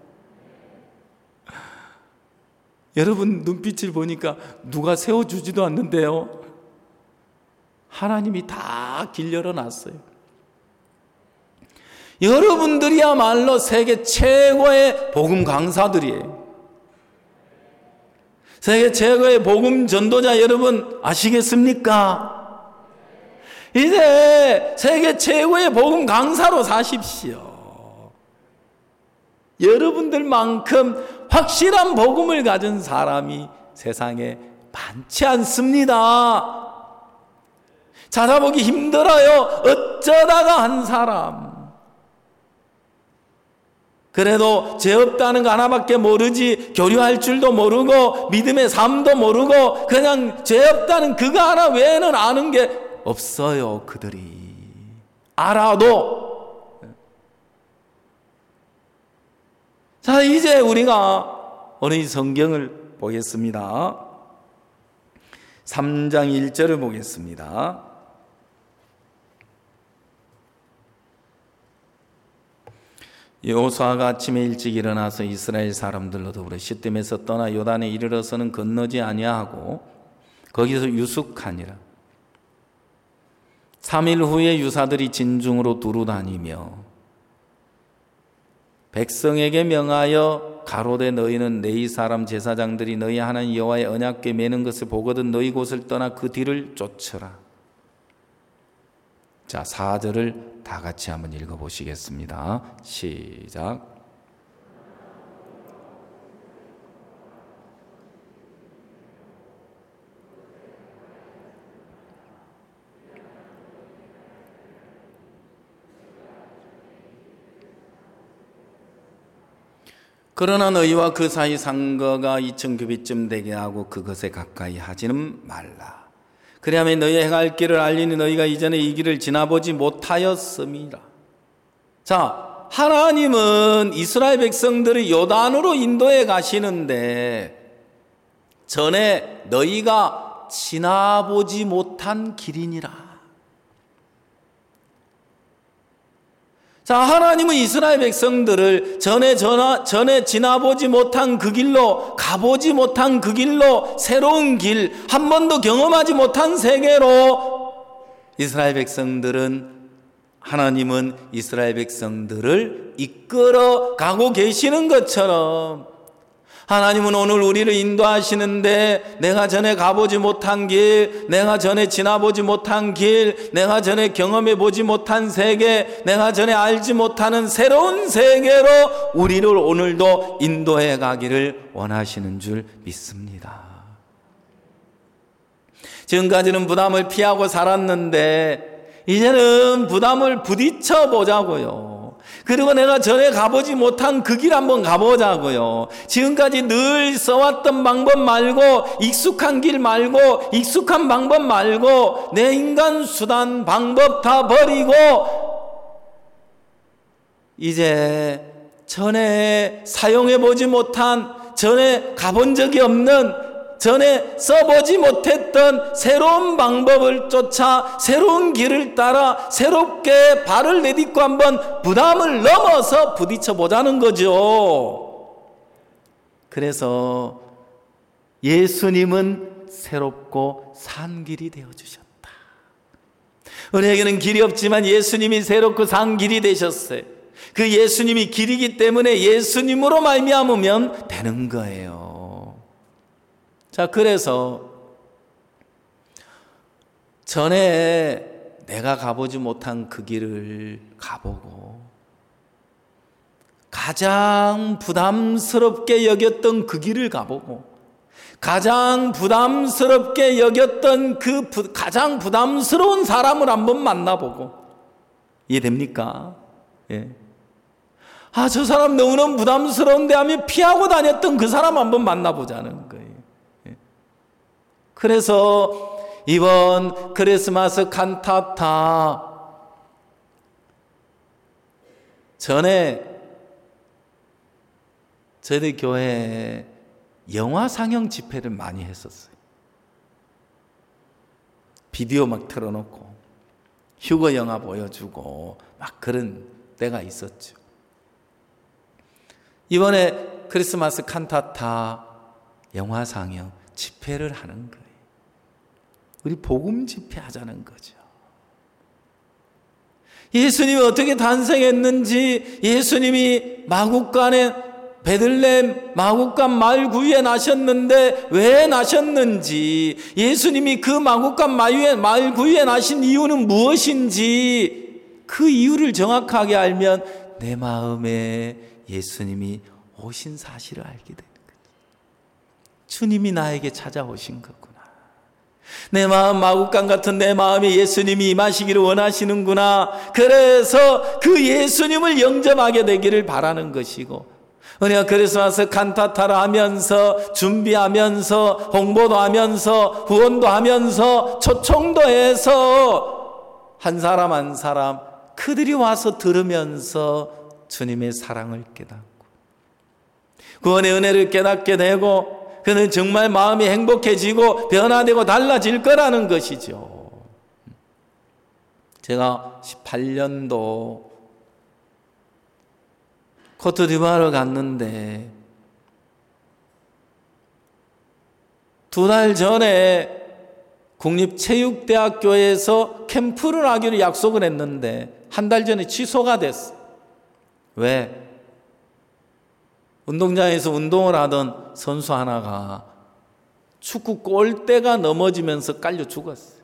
여러분 눈빛을 보니까 누가 세워주지도 않는데요. 하나님이 다 길 열어놨어요. 여러분들이야말로 세계 최고의 복음 강사들이에요. 세계 최고의 복음 전도자 여러분 아시겠습니까? 이제 세계 최고의 복음 강사로 사십시오. 여러분들만큼 확실한 복음을 가진 사람이 세상에 많지 않습니다. 찾아보기 힘들어요. 어쩌다가 한 사람. 그래도 죄 없다는 거 하나밖에 모르지, 교류할 줄도 모르고 믿음의 삶도 모르고 그냥 죄 없다는 그거 하나 외에는 아는 게 없어요. 그들이 알아도. 자, 이제 우리가 오늘 이 성경을 보겠습니다. 3장 1절을 보겠습니다. 여호수아가 아침에 일찍 일어나서 이스라엘 사람들로 더불어 시딤에서 떠나 요단에 이르러서는 건너지 아니하고 거기서 유숙하니라. 3일 후에 유사들이 진중으로 두루 다니며 백성에게 명하여 가로되 너희는 네 사람 제사장들이 너희 하나님 여호와의 언약궤 매는 것을 보거든 너희 곳을 떠나 그 뒤를 쫓으라. 자, 4절을 다 같이 한번 읽어보시겠습니다. 시작. 그러나 너희와 그 사이 상거가 2000규빗쯤 되게 하고 그것에 가까이 하지는 말라. 그리하면 너희의 행할 길을 알리니 너희가 이전에 이 길을 지나보지 못하였음이라. 자, 하나님은 이스라엘 백성들을 요단으로 인도해 가시는데 전에 너희가 지나보지 못한 길이니라. 자, 하나님은 이스라엘 백성들을 전에 지나보지 못한 그 길로, 가보지 못한 그 길로, 새로운 길, 한 번도 경험하지 못한 세계로 하나님은 이스라엘 백성들을 이끌어 가고 계시는 것처럼 하나님은 오늘 우리를 인도하시는데 내가 전에 가보지 못한 길, 내가 전에 지나보지 못한 길, 내가 전에 경험해 보지 못한 세계, 내가 전에 알지 못하는 새로운 세계로 우리를 오늘도 인도해 가기를 원하시는 줄 믿습니다. 지금까지는 부담을 피하고 살았는데 이제는 부담을 부딪혀 보자고요. 그리고 내가 전에 가보지 못한 그 길 한번 가보자고요. 지금까지 늘 써왔던 방법 말고, 익숙한 길 말고, 익숙한 방법 말고, 내 인간 수단 방법 다 버리고 이제 전에 사용해보지 못한, 전에 가본 적이 없는, 전에 써보지 못했던 새로운 방법을 쫓아 새로운 길을 따라 새롭게 발을 내딛고 한번 부담을 넘어서 부딪혀 보자는 거죠. 그래서 예수님은 새롭고 산 길이 되어주셨다. 우리에게는 길이 없지만 예수님이 새롭고 산 길이 되셨어요. 그 예수님이 길이기 때문에 예수님으로 말미암으면 되는 거예요. 자, 그래서 전에 내가 가보지 못한 그 길을 가보고 가장 부담스럽게 여겼던 그 길을 가보고 가장 부담스럽게 여겼던 가장 부담스러운 사람을 한번 만나보고, 이해됩니까? 예. 아, 저 사람 너무너무 부담스러운데 하며 피하고 다녔던 그 사람 한번 만나보자는 거예요. 그래서 이번 크리스마스 칸타타 전에 저희 교회에 영화 상영 집회를 많이 했었어요. 비디오 막 틀어놓고 휴거 영화 보여주고 막 그런 때가 있었죠. 이번에 크리스마스 칸타타 영화 상영 집회를 하는 거예요. 우리 복음 집회 하자는 거죠. 예수님이 어떻게 탄생했는지, 예수님이 마국간에 베들레헴 마국간 마을 구유에 나셨는데 왜 나셨는지, 예수님이 그 마국간 마을 구유에 나신 이유는 무엇인지, 그 이유를 정확하게 알면 내 마음에 예수님이 오신 사실을 알게 되는 거죠. 주님이 나에게 찾아오신 거구나. 내 마음 마국간 같은 내 마음에 예수님이 임하시기를 원하시는구나. 그래서 그 예수님을 영접하게 되기를 바라는 것이고, 우리가 크리스마스 칸타타를 하면서, 준비하면서, 홍보도 하면서, 후원도 하면서, 초청도 해서 한 사람 한 사람 그들이 와서 들으면서 주님의 사랑을 깨닫고 구원의 은혜를 깨닫게 되고, 그는 정말 마음이 행복해지고 변화되고 달라질 거라는 것이죠. 제가 18년도 코트디부아르 갔는데 2달 전에 국립체육대학교에서 캠프를 하기로 약속을 했는데 1달 전에 취소가 됐어. 왜? 운동장에서 운동을 하던 선수 하나가 축구 골대가 넘어지면서 깔려 죽었어요.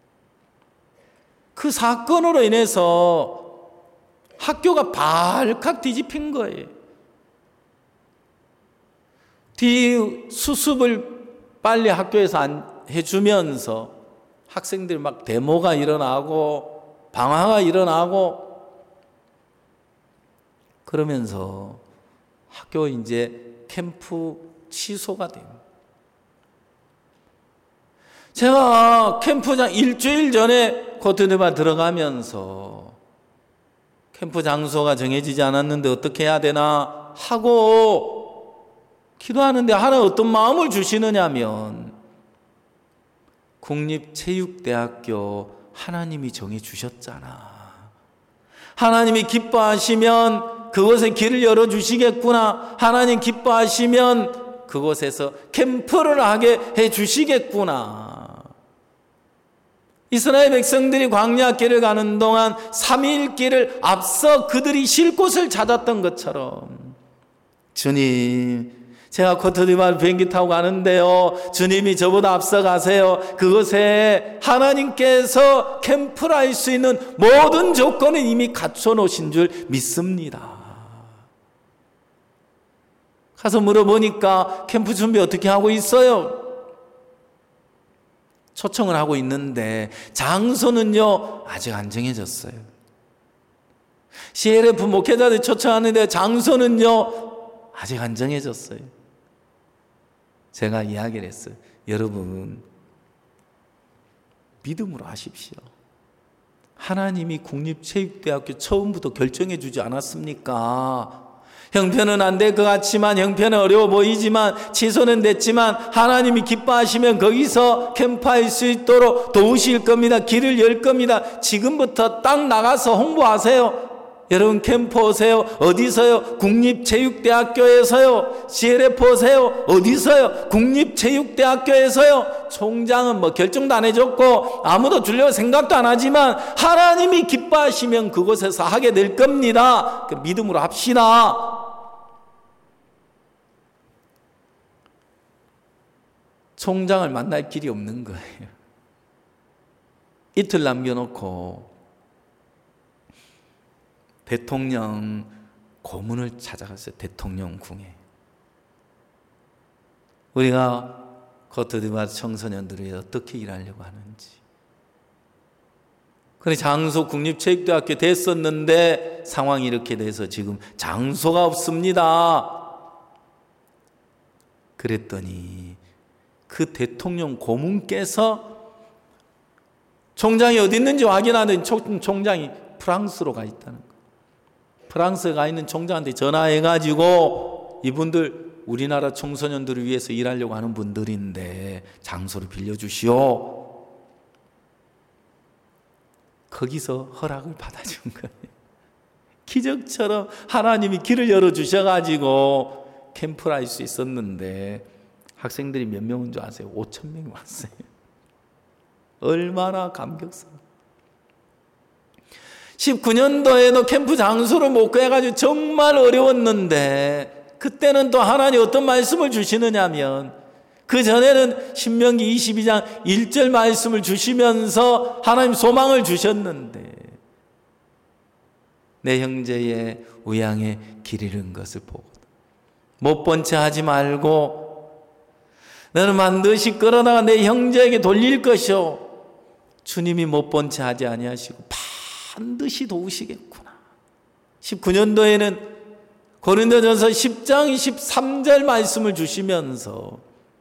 그 사건으로 인해서 학교가 발칵 뒤집힌 거예요. 수습을 빨리 학교에서 안 해주면서 학생들이 막 데모가 일어나고 방화가 일어나고, 그러면서 학교 이제 캠프 취소가 됩니다. 제가 캠프장 일주일 전에 코트디부아르 들어가면서 캠프 장소가 정해지지 않았는데 어떻게 해야 되나 하고 기도하는데 하나님 어떤 마음을 주시느냐면, 국립체육대학교 하나님이 정해주셨잖아. 하나님이 기뻐하시면 그곳에 길을 열어주시겠구나. 하나님 기뻐하시면 그곳에서 캠프를 하게 해주시겠구나. 이스라엘 백성들이 광야 길을 가는 동안 3일 길을 앞서 그들이 쉴 곳을 찾았던 것처럼, 주님, 제가 코트디부아르 비행기 타고 가는데요, 주님이 저보다 앞서 가세요. 그곳에 하나님께서 캠프를 할 수 있는 모든 조건을 이미 갖춰 놓으신 줄 믿습니다. 가서 물어보니까 캠프 준비 어떻게 하고 있어요? 초청을 하고 있는데 장소는요 아직 안 정해졌어요. CLF 목회자들 초청하는데 장소는요 아직 안 정해졌어요. 제가 이야기를 했어요. 여러분, 믿음으로 하십시오. 하나님이 국립체육대학교 처음부터 결정해 주지 않았습니까? 형편은 안 될 것 같지만, 형편은 어려워 보이지만, 취소는 됐지만 하나님이 기뻐하시면 거기서 캠프할 수 있도록 도우실 겁니다. 길을 열 겁니다. 지금부터 딱 나가서 홍보하세요. 여러분 캠프 오세요. 어디서요? 국립체육대학교에서요. CLF 오세요. 어디서요? 국립체육대학교에서요. 총장은 뭐 결정도 안 해줬고 아무도 주려고 생각도 안 하지만 하나님이 기뻐하시면 그곳에서 하게 될 겁니다. 그 믿음으로 합시다. 총장을 만날 길이 없는 거예요. 이틀 남겨놓고 대통령 고문을 찾아갔어요. 대통령 궁에. 우리가 코트디부아르 청소년들이 어떻게 일하려고 하는지. 그래, 장소 국립체육대학교 됐었는데 상황이 이렇게 돼서 지금 장소가 없습니다. 그랬더니 그 대통령 고문께서 총장이 어디 있는지 확인하더니 총장이 프랑스로 가 있다는 거예요. 프랑스에 가 있는 총장한테 전화해가지고 이분들 우리나라 청소년들을 위해서 일하려고 하는 분들인데 장소를 빌려주시오. 거기서 허락을 받아준 거예요. 기적처럼 하나님이 길을 열어주셔가지고 캠프를 할 수 있었는데 학생들이 몇 명인 줄 아세요? 5,000명이 왔어요. 얼마나 감격스러워. 19년도에도 캠프 장소를 못 구해가지고 정말 어려웠는데 그때는 또 하나님 어떤 말씀을 주시느냐면 그 전에는 신명기 22장 1절 말씀을 주시면서 하나님 소망을 주셨는데 내 형제의 우양에 길 잃은 것을 보고 못 본 채 하지 말고 너는 반드시 끌어다가 내 형제에게 돌릴 것이요 주님이 못 본 채 하지 아니하시고 반드시 도우시겠구나. 19년도에는 고린도전서 10장 23절 말씀을 주시면서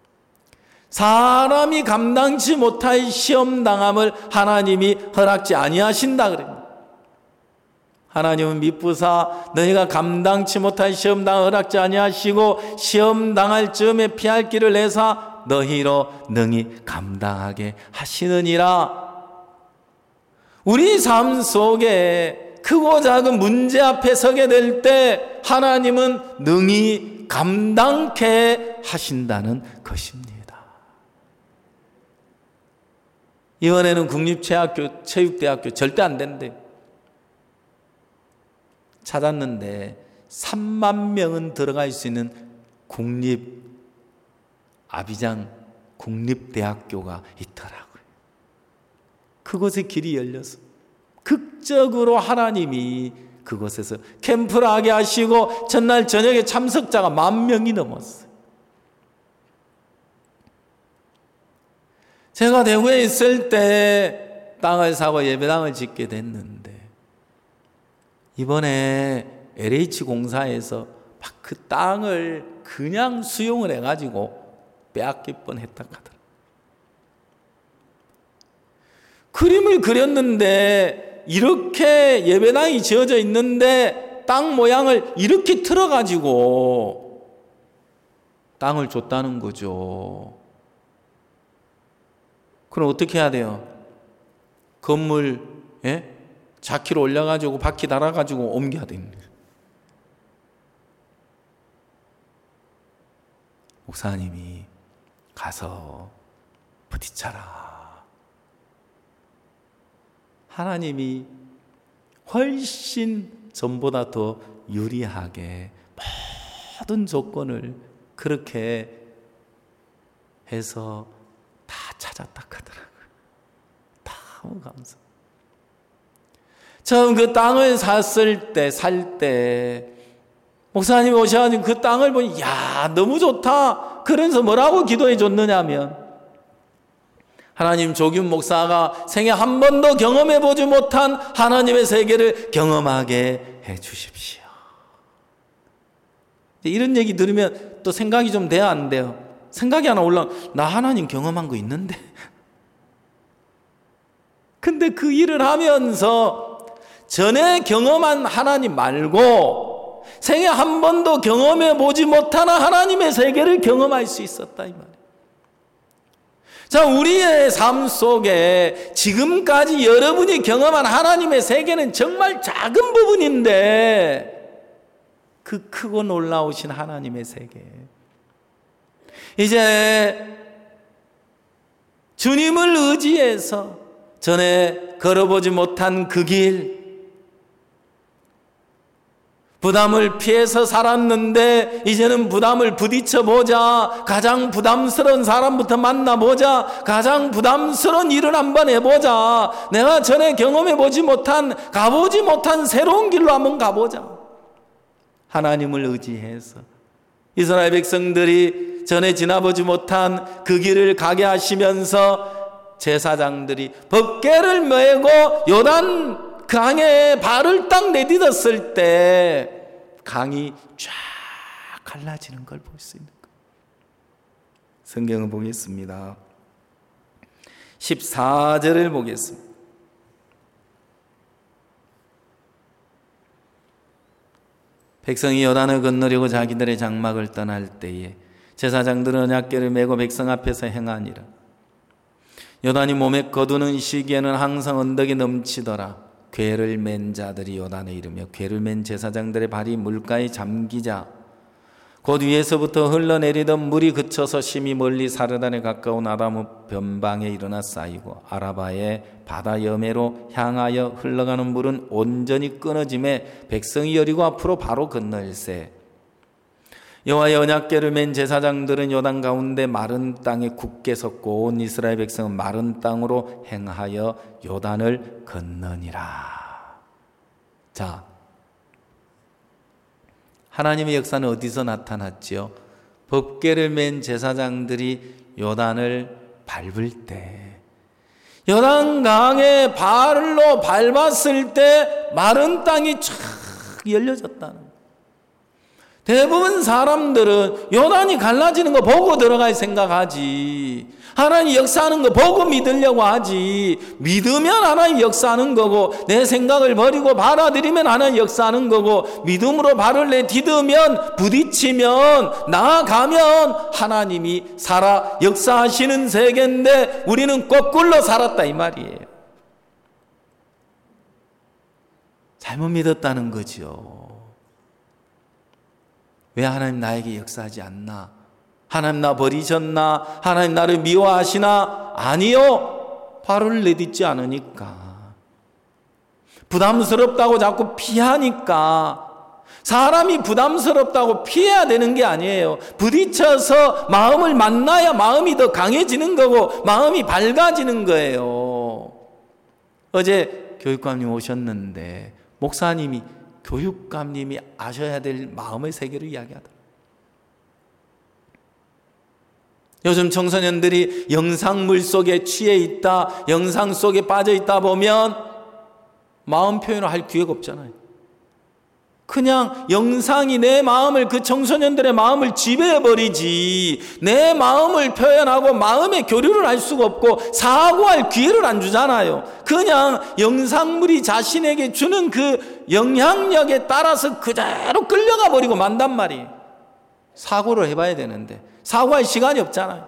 사람이 감당치 못할 시험당함을 하나님이 허락지 아니하신다 그럽니다. 하나님은 미쁘사 너희가 감당치 못할 시험당함을 허락지 아니하시고 시험당할 즈음에 피할 길을 내사 너희로 능히 감당하게 하시느니라. 우리 삶 속에 크고 작은 문제 앞에 서게 될 때 하나님은 능히 감당케 하신다는 것입니다. 이번에는 국립체육대학교 절대 안 된대. 찾았는데 3만 명은 들어갈 수 있는 아비장 국립대학교가 있더라고요. 그곳에 길이 열려서 극적으로 하나님이 그곳에서 캠프를 하게 하시고 전날 저녁에 참석자가 10,000명이 넘었어요. 제가 대구에 있을 때 땅을 사고 예배당을 짓게 됐는데 이번에 LH공사에서 막 그 땅을 그냥 수용을 해가지고 빼앗길 뻔했다 하더라고요. 그림을 그렸는데 이렇게 예배당이 지어져 있는데 땅 모양을 이렇게 틀어가지고 땅을 줬다는 거죠. 그럼 어떻게 해야 돼요? 건물 자키로 올려가지고 바퀴 달아가지고 옮겨야 됩니다. 목사님이 가서 부딪혀라. 하나님이 훨씬 전보다 더 유리하게 모든 조건을 그렇게 해서 다 찾았다 하더라고요. 너무 감사. 처음 그 땅을 살 때 목사님이 오셔가지고 그 땅을 보니 야 너무 좋다. 그래서 뭐라고 기도해 줬느냐면 하나님 조균 목사가 생애 한 번도 경험해 보지 못한 하나님의 세계를 경험하게 해 주십시오. 이런 얘기 들으면 또 생각이 좀 돼야 안 돼요? 생각이 하나 나 하나님 경험한 거 있는데. 근데 그 일을 하면서 전에 경험한 하나님 말고 생애 한 번도 경험해 보지 못한 하나님의 세계를 경험할 수 있었다 이 말이에요. 자, 우리의 삶 속에 지금까지 여러분이 경험한 하나님의 세계는 정말 작은 부분인데 그 크고 놀라우신 하나님의 세계, 이제 주님을 의지해서 전에 걸어보지 못한 그 길, 부담을 피해서 살았는데 이제는 부담을 부딪혀보자. 가장 부담스러운 사람부터 만나보자. 가장 부담스러운 일을 한번 해보자. 내가 전에 경험해보지 못한, 가보지 못한 새로운 길로 한번 가보자. 하나님을 의지해서 이스라엘 백성들이 전에 지나보지 못한 그 길을 가게 하시면서 제사장들이 법궤를 메고 요단 강에 발을 딱 내딛었을 때 강이 쫙 갈라지는 걸 볼 수 있는 거예요. 성경을 보겠습니다. 14절을 보겠습니다. 백성이 요단을 건너려고 자기들의 장막을 떠날 때에 제사장들은 언약궤를 메고 백성 앞에서 행하니라. 요단이 몸에 거두는 시기에는 항상 언덕이 넘치더라. 궤를 맨 자들이 요단에 이르며 궤를 맨 제사장들의 발이 물가에 잠기자 곧 위에서부터 흘러내리던 물이 그쳐서 심히 멀리 사르단에 가까운 아다무 변방에 일어나 쌓이고 아라바의 바다 여매로 향하여 흘러가는 물은 온전히 끊어짐에 백성이 여리고 앞으로 바로 건널세. 여호와의 언약궤를 맨 제사장들은 요단 가운데 마른 땅에 굳게 섰고 온 이스라엘 백성은 마른 땅으로 행하여 요단을 건너니라. 자, 하나님의 역사는 어디서 나타났지요? 법궤를 맨 제사장들이 요단을 밟을 때, 요단강에 발로 밟았을 때 마른 땅이 쫙 열려졌다는 거예요. 대부분 사람들은 요단이 갈라지는 거 보고 들어갈 생각하지, 하나님 역사하는 거 보고 믿으려고 하지. 믿으면 하나님 역사하는 거고, 내 생각을 버리고 받아들이면 하나님 역사하는 거고, 믿음으로 발을 내디디면, 부딪히면, 나아가면 하나님이 살아 역사하시는 세계인데 우리는 거꾸로 살았다 이 말이에요. 잘못 믿었다는 거죠. 왜 하나님 나에게 역사하지 않나? 하나님 나 버리셨나? 하나님 나를 미워하시나? 아니요. 발을 내딛지 않으니까. 부담스럽다고 자꾸 피하니까. 사람이 부담스럽다고 피해야 되는 게 아니에요. 부딪혀서 마음을 만나야 마음이 더 강해지는 거고 마음이 밝아지는 거예요. 어제 교육감님 오셨는데 목사님이 교육감님이 아셔야 될 마음의 세계를 이야기하더라고요. 요즘 청소년들이 영상물 속에 취해 있다, 영상 속에 빠져 있다 보면 마음 표현을 할 기회가 없잖아요. 그냥 영상이 내 마음을, 그 청소년들의 마음을 지배해버리지, 내 마음을 표현하고 마음의 교류를 할 수가 없고 사고할 기회를 안 주잖아요. 그냥 영상물이 자신에게 주는 그 영향력에 따라서 그대로 끌려가 버리고 만단 말이에요. 사고를 해봐야 되는데 사고할 시간이 없잖아요.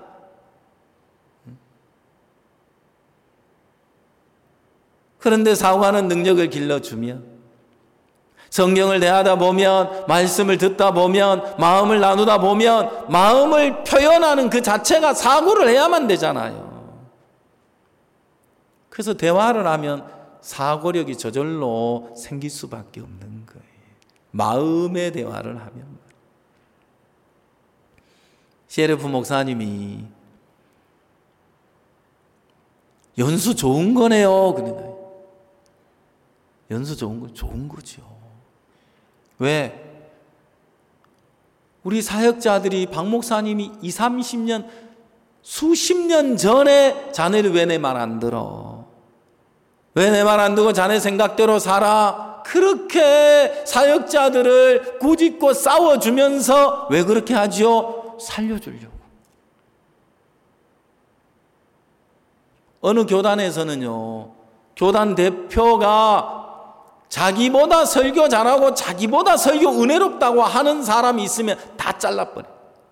그런데 사고하는 능력을 길러주면, 성경을 대하다 보면, 말씀을 듣다 보면, 마음을 나누다 보면 마음을 표현하는 그 자체가 사고를 해야만 되잖아요. 그래서 대화를 하면 사고력이 저절로 생길 수밖에 없는 거예요. 마음의 대화를 하면. CLF 목사님이 연수 좋은 거네요. 그러나요? 연수 좋은 거죠. 왜? 우리 사역자들이 박 목사님이 20, 30년, 수십 년 전에 자네를 왜 내 말 안 들어? 왜 내 말 안 듣고 자네 생각대로 살아? 그렇게 사역자들을 꾸짖고 싸워주면서 왜 그렇게 하지요? 살려주려고. 어느 교단에서는요, 교단 대표가 자기보다 설교 잘하고 자기보다 설교 은혜롭다고 하는 사람이 있으면 다 잘라버려.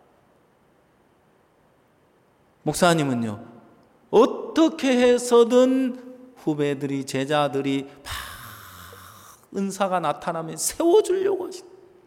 목사님은요, 어떻게 해서든 후배들이, 제자들이 막 은사가 나타나면 세워주려고 하시다.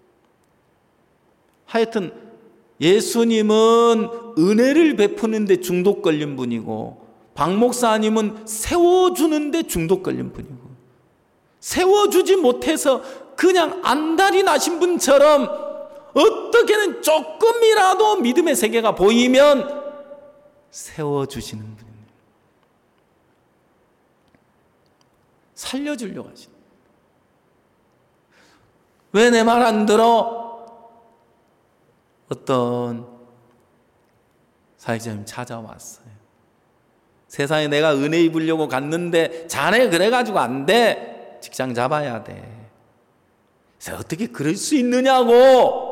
하여튼 예수님은 은혜를 베푸는데 중독 걸린 분이고 박 목사님은 세워주는데 중독 걸린 분이고, 세워주지 못해서 그냥 안달이 나신 분처럼 어떻게는 조금이라도 믿음의 세계가 보이면 세워주시는 분입니다. 살려주려고 하시는. 왜 내 말 안 들어? 어떤 사역자님 찾아왔어요. 세상에 내가 은혜 입으려고 갔는데 자네 그래가지고 안 돼. 직장 잡아야 돼. 그래서 어떻게 그럴 수 있느냐고.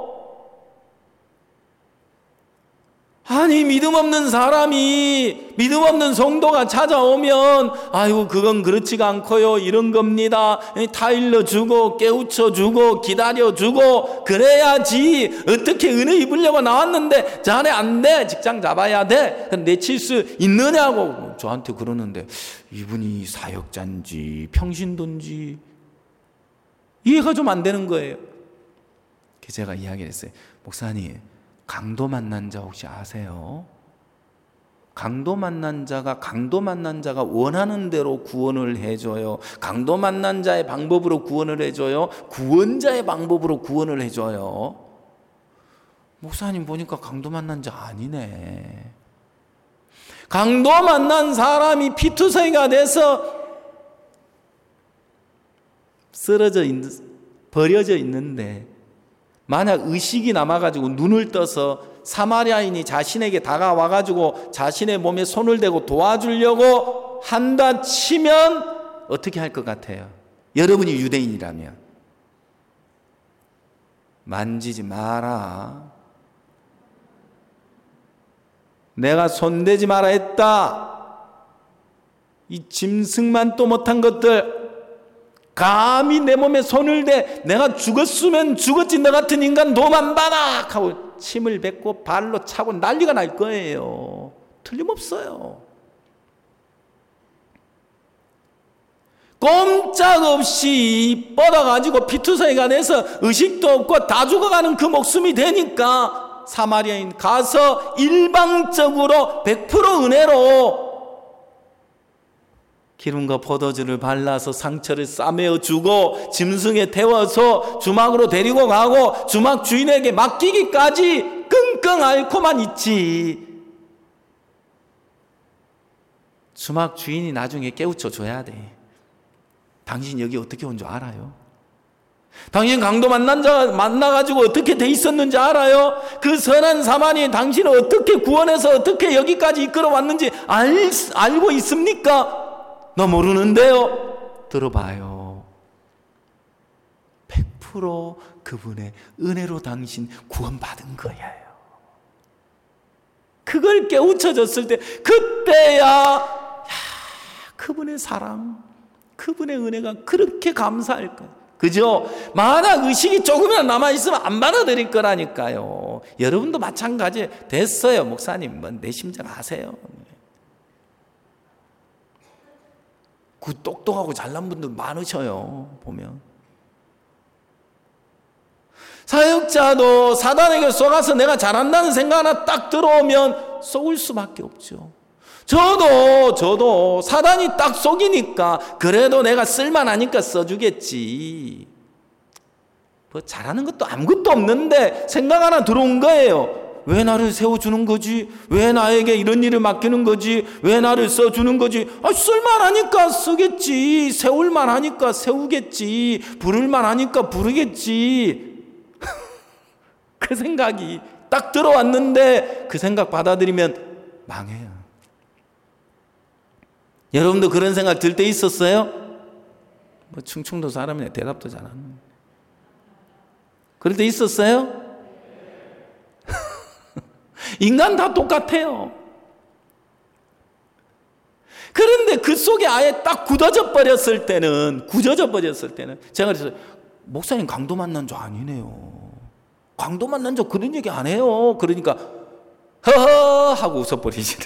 아니, 믿음 없는 사람이, 믿음 없는 성도가 찾아오면 아이고 그건 그렇지가 않고요, 이런 겁니다. 타일러 주고 깨우쳐 주고 기다려 주고 그래야지. 어떻게 은혜 입으려고 나왔는데 자네 안 돼, 직장 잡아야 돼, 내칠 수 있느냐고 저한테 그러는데, 이분이 사역자인지 평신도인지 이해가 좀 안 되는 거예요. 제가 이야기를 했어요. 목사님, 강도 만난 자 혹시 아세요? 강도 만난 자가 원하는 대로 구원을 해줘요? 강도 만난 자의 방법으로 구원을 해줘요? 구원자의 방법으로 구원을 해줘요? 목사님 보니까 강도 만난 자 아니네. 강도 만난 사람이 피투성이가 돼서 버려져 있는데, 만약 의식이 남아가지고 눈을 떠서 사마리아인이 자신에게 다가와가지고 자신의 몸에 손을 대고 도와주려고 한다 치면 어떻게 할 것 같아요? 여러분이 유대인이라면 만지지 마라, 내가 손대지 마라 했다. 이 짐승만 또 못한 것들, 감히 내 몸에 손을 대, 내가 죽었으면 죽었지 너 같은 인간 도만 봐라 하고 침을 뱉고 발로 차고 난리가 날 거예요. 틀림없어요. 꼼짝없이 뻗어가지고 피투성이가 돼서 의식도 없고 다 죽어가는 그 목숨이 되니까 사마리아인 가서 일방적으로 100% 은혜로 기름과 포도주를 발라서 상처를 싸매어 주고 짐승에 태워서 주막으로 데리고 가고 주막 주인에게 맡기기까지 끙끙 앓고만 있지. 주막 주인이 나중에 깨우쳐 줘야 돼. 당신 여기 어떻게 온 줄 알아요? 당신 강도 만나가지고 어떻게 돼 있었는지 알아요? 그 선한 사마리아인 당신을 어떻게 구원해서 어떻게 여기까지 이끌어 왔는지 알고 있습니까? 너 모르는데요? 들어봐요. 100% 그분의 은혜로 당신 구원받은 거예요. 그걸 깨우쳐졌을 때 그때야 그분의 사랑, 그분의 은혜가 그렇게 감사할 거예요. 그죠? 만약 의식이 조금이나 남아있으면 안 받아들일 거라니까요. 여러분도 마찬가지 됐어요. 목사님, 내 심정 아세요? 그 똑똑하고 잘난 분들 많으셔요. 보면 사역자도 사단에게 속아서 내가 잘한다는 생각 하나 딱 들어오면 속을 수밖에 없죠. 저도 사단이 딱 속이니까 그래도 내가 쓸만하니까 써주겠지. 뭐 잘하는 것도 아무것도 없는데 생각 하나 들어온 거예요. 왜 나를 세워주는 거지? 왜 나에게 이런 일을 맡기는 거지? 왜 나를 써주는 거지? 쓸만하니까 쓰겠지. 세울만하니까 세우겠지. 부를만하니까 부르겠지. 그 생각이 딱 들어왔는데 그 생각 받아들이면 망해요. 여러분도 그런 생각 들 때 있었어요? 뭐 충청도 사람이네. 대답도 잘 안 하네. 그럴 때 있었어요? 인간 다 똑같아요. 그런데 그 속에 아예 딱 굳어져 버렸을 때는 제가 그래서 목사님 강도 만난 줄 아니네요. 강도 만난 줄 그런 얘기 안 해요. 그러니까 허허 하고 웃어버리시는.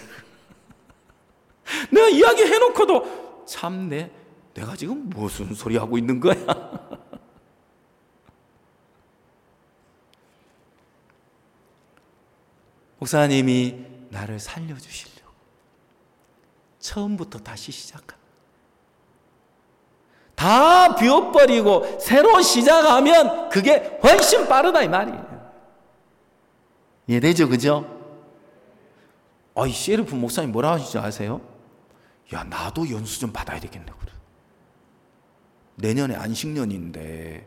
내가 이야기 해놓고도 참 내가 지금 무슨 소리 하고 있는 거야. 목사님이 나를 살려주시려고 처음부터 다시 시작한, 다 비워버리고 새로 시작하면 그게 훨씬 빠르다 이 말이에요. 이해되죠? 그죠? CLF 목사님 뭐라 하시지 아세요? 야, 나도 연수 좀 받아야 되겠네. 그래. 내년에 안식년인데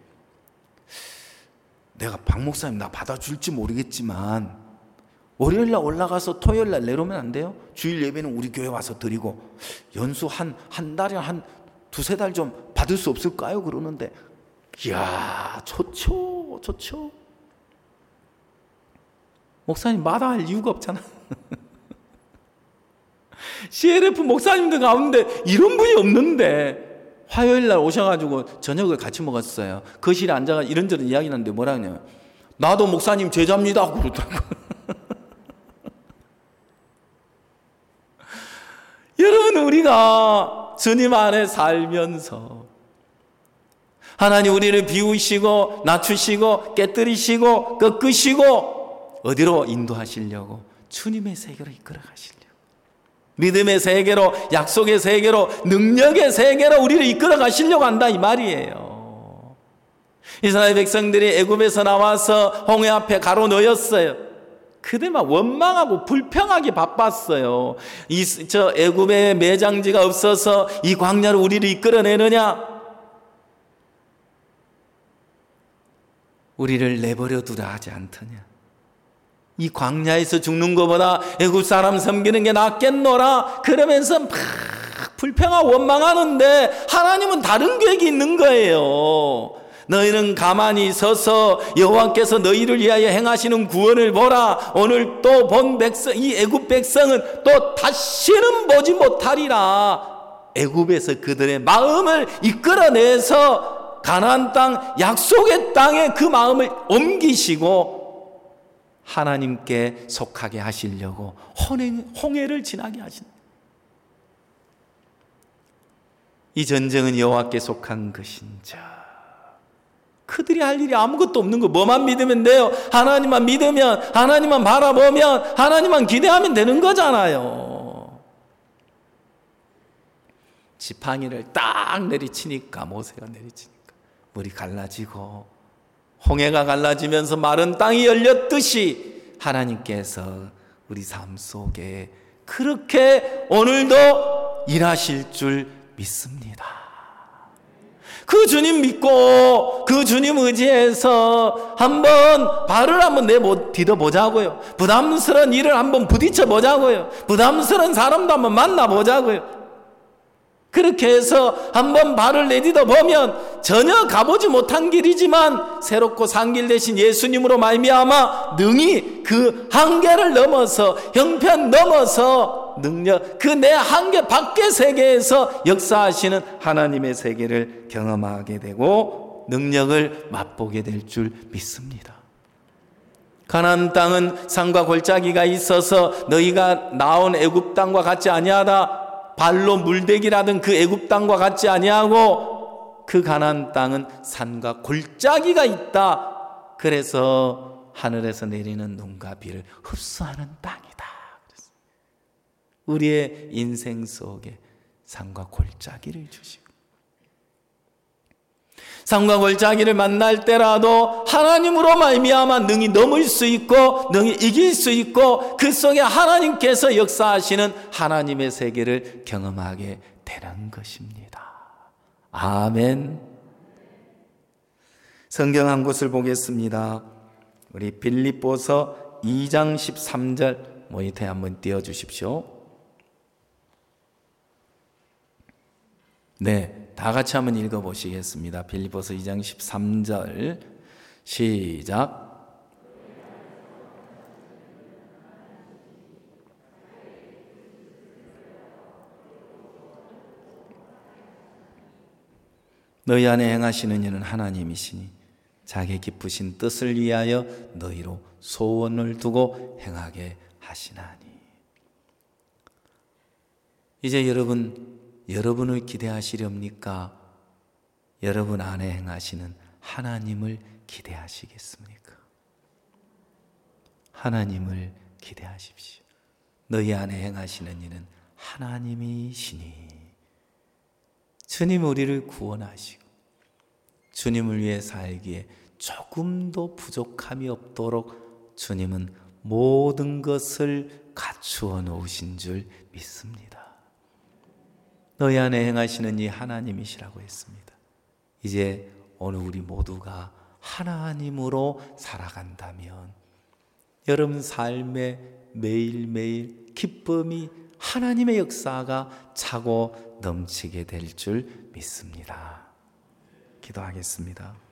내가 박 목사님 나 받아줄지 모르겠지만 월요일날 올라가서 토요일날 내려오면 안 돼요? 주일 예배는 우리 교회 와서 드리고 연수 한 달에 한 두세 달 좀 받을 수 없을까요? 그러는데 이야 좋죠. 목사님 마다할 이유가 없잖아. CLF 목사님들 가운데 이런 분이 없는데 화요일날 오셔가지고 저녁을 같이 먹었어요. 거실에 앉아가지고 이런저런 이야기 하는데 뭐라 하냐면 나도 목사님 제자입니다 그러더라고요. 여러분, 우리가 주님 안에 살면서 하나님 우리를 비우시고 낮추시고 깨뜨리시고 꺾으시고 어디로 인도하시려고? 주님의 세계로 이끌어 가시려고. 믿음의 세계로, 약속의 세계로, 능력의 세계로 우리를 이끌어 가시려고 한다 이 말이에요. 이스라엘 백성들이 애굽에서 나와서 홍해 앞에 가로놓였어요. 그들만 원망하고 불평하기 바빴어요. 저 애굽에 매장지가 없어서 이 광야로 우리를 이끌어내느냐? 우리를 내버려 두라 하지 않더냐? 이 광야에서 죽는 것보다 애굽 사람 섬기는 게 낫겠노라 그러면서 막 불평하고 원망하는데 하나님은 다른 계획이 있는 거예요. 너희는 가만히 서서 여호와께서 너희를 위하여 행하시는 구원을 보라. 오늘 또 본 백성, 이 애굽 백성은 또 다시는 보지 못하리라. 애굽에서 그들의 마음을 이끌어내서 가나안 땅, 약속의 땅에 그 마음을 옮기시고 하나님께 속하게 하시려고 홍해를 지나게 하신다. 이 전쟁은 여호와께 속한 것인자. 그들이 할 일이 아무것도 없는 거. 뭐만 믿으면 돼요? 하나님만 믿으면, 하나님만 바라보면, 하나님만 기대하면 되는 거잖아요. 지팡이를 딱 내리치니까, 모세가 내리치니까 물이 갈라지고 홍해가 갈라지면서 마른 땅이 열렸듯이 하나님께서 우리 삶 속에 그렇게 오늘도 일하실 줄 믿습니다. 그 주님 믿고 그 주님 의지해서 한번 발을 한번 디뎌보자고요. 부담스러운 일을 한번 부딪혀보자고요. 부담스러운 사람도 한번 만나보자고요. 그렇게 해서 한번 발을 내딛어 보면 전혀 가보지 못한 길이지만 새롭고 산 길 대신 예수님으로 말미암아 능히 그 한계를 넘어서 형편 넘어서 능력 그 내 한계 밖의 세계에서 역사하시는 하나님의 세계를 경험하게 되고 능력을 맛보게 될 줄 믿습니다. 가나안 땅은 산과 골짜기가 있어서 너희가 나온 애굽 땅과 같지 아니하다. 발로 물대기라든 그 애굽 땅과 같지 아니하고 그 가나안 땅은 산과 골짜기가 있다. 그래서 하늘에서 내리는 눈과 비를 흡수하는 땅이다. 우리의 인생 속에 산과 골짜기를 주시고 산과 골짜기를 만날 때라도 하나님으로 말미암아 능히 넘을 수 있고 능히 이길 수 있고 그 속에 하나님께서 역사하시는 하나님의 세계를 경험하게 되는 것입니다. 아멘. 성경 한 곳을 보겠습니다. 우리 빌립보서 2장 13절 모니터에 한번 띄워주십시오. 네, 다 같이 한번 읽어보시겠습니다. 빌립보서 2장 13절 시작. 너희 안에 행하시는 이는 하나님이시니 자기 기쁘신 뜻을 위하여 너희로 소원을 두고 행하게 하시나니. 이제 여러분을 기대하시렵니까? 여러분 안에 행하시는 하나님을 기대하시겠습니까? 하나님을 기대하십시오. 너희 안에 행하시는 이는 하나님이시니. 주님 우리를 구원하시고 주님을 위해 살기에 조금도 부족함이 없도록 주님은 모든 것을 갖추어 놓으신 줄 믿습니다. 너희 안에 행하시는 이 하나님이시라고 했습니다. 이제 오늘 우리 모두가 하나님으로 살아간다면 여러분 삶에 매일매일 기쁨이 하나님의 역사가 차고 넘치게 될 줄 믿습니다. 기도하겠습니다.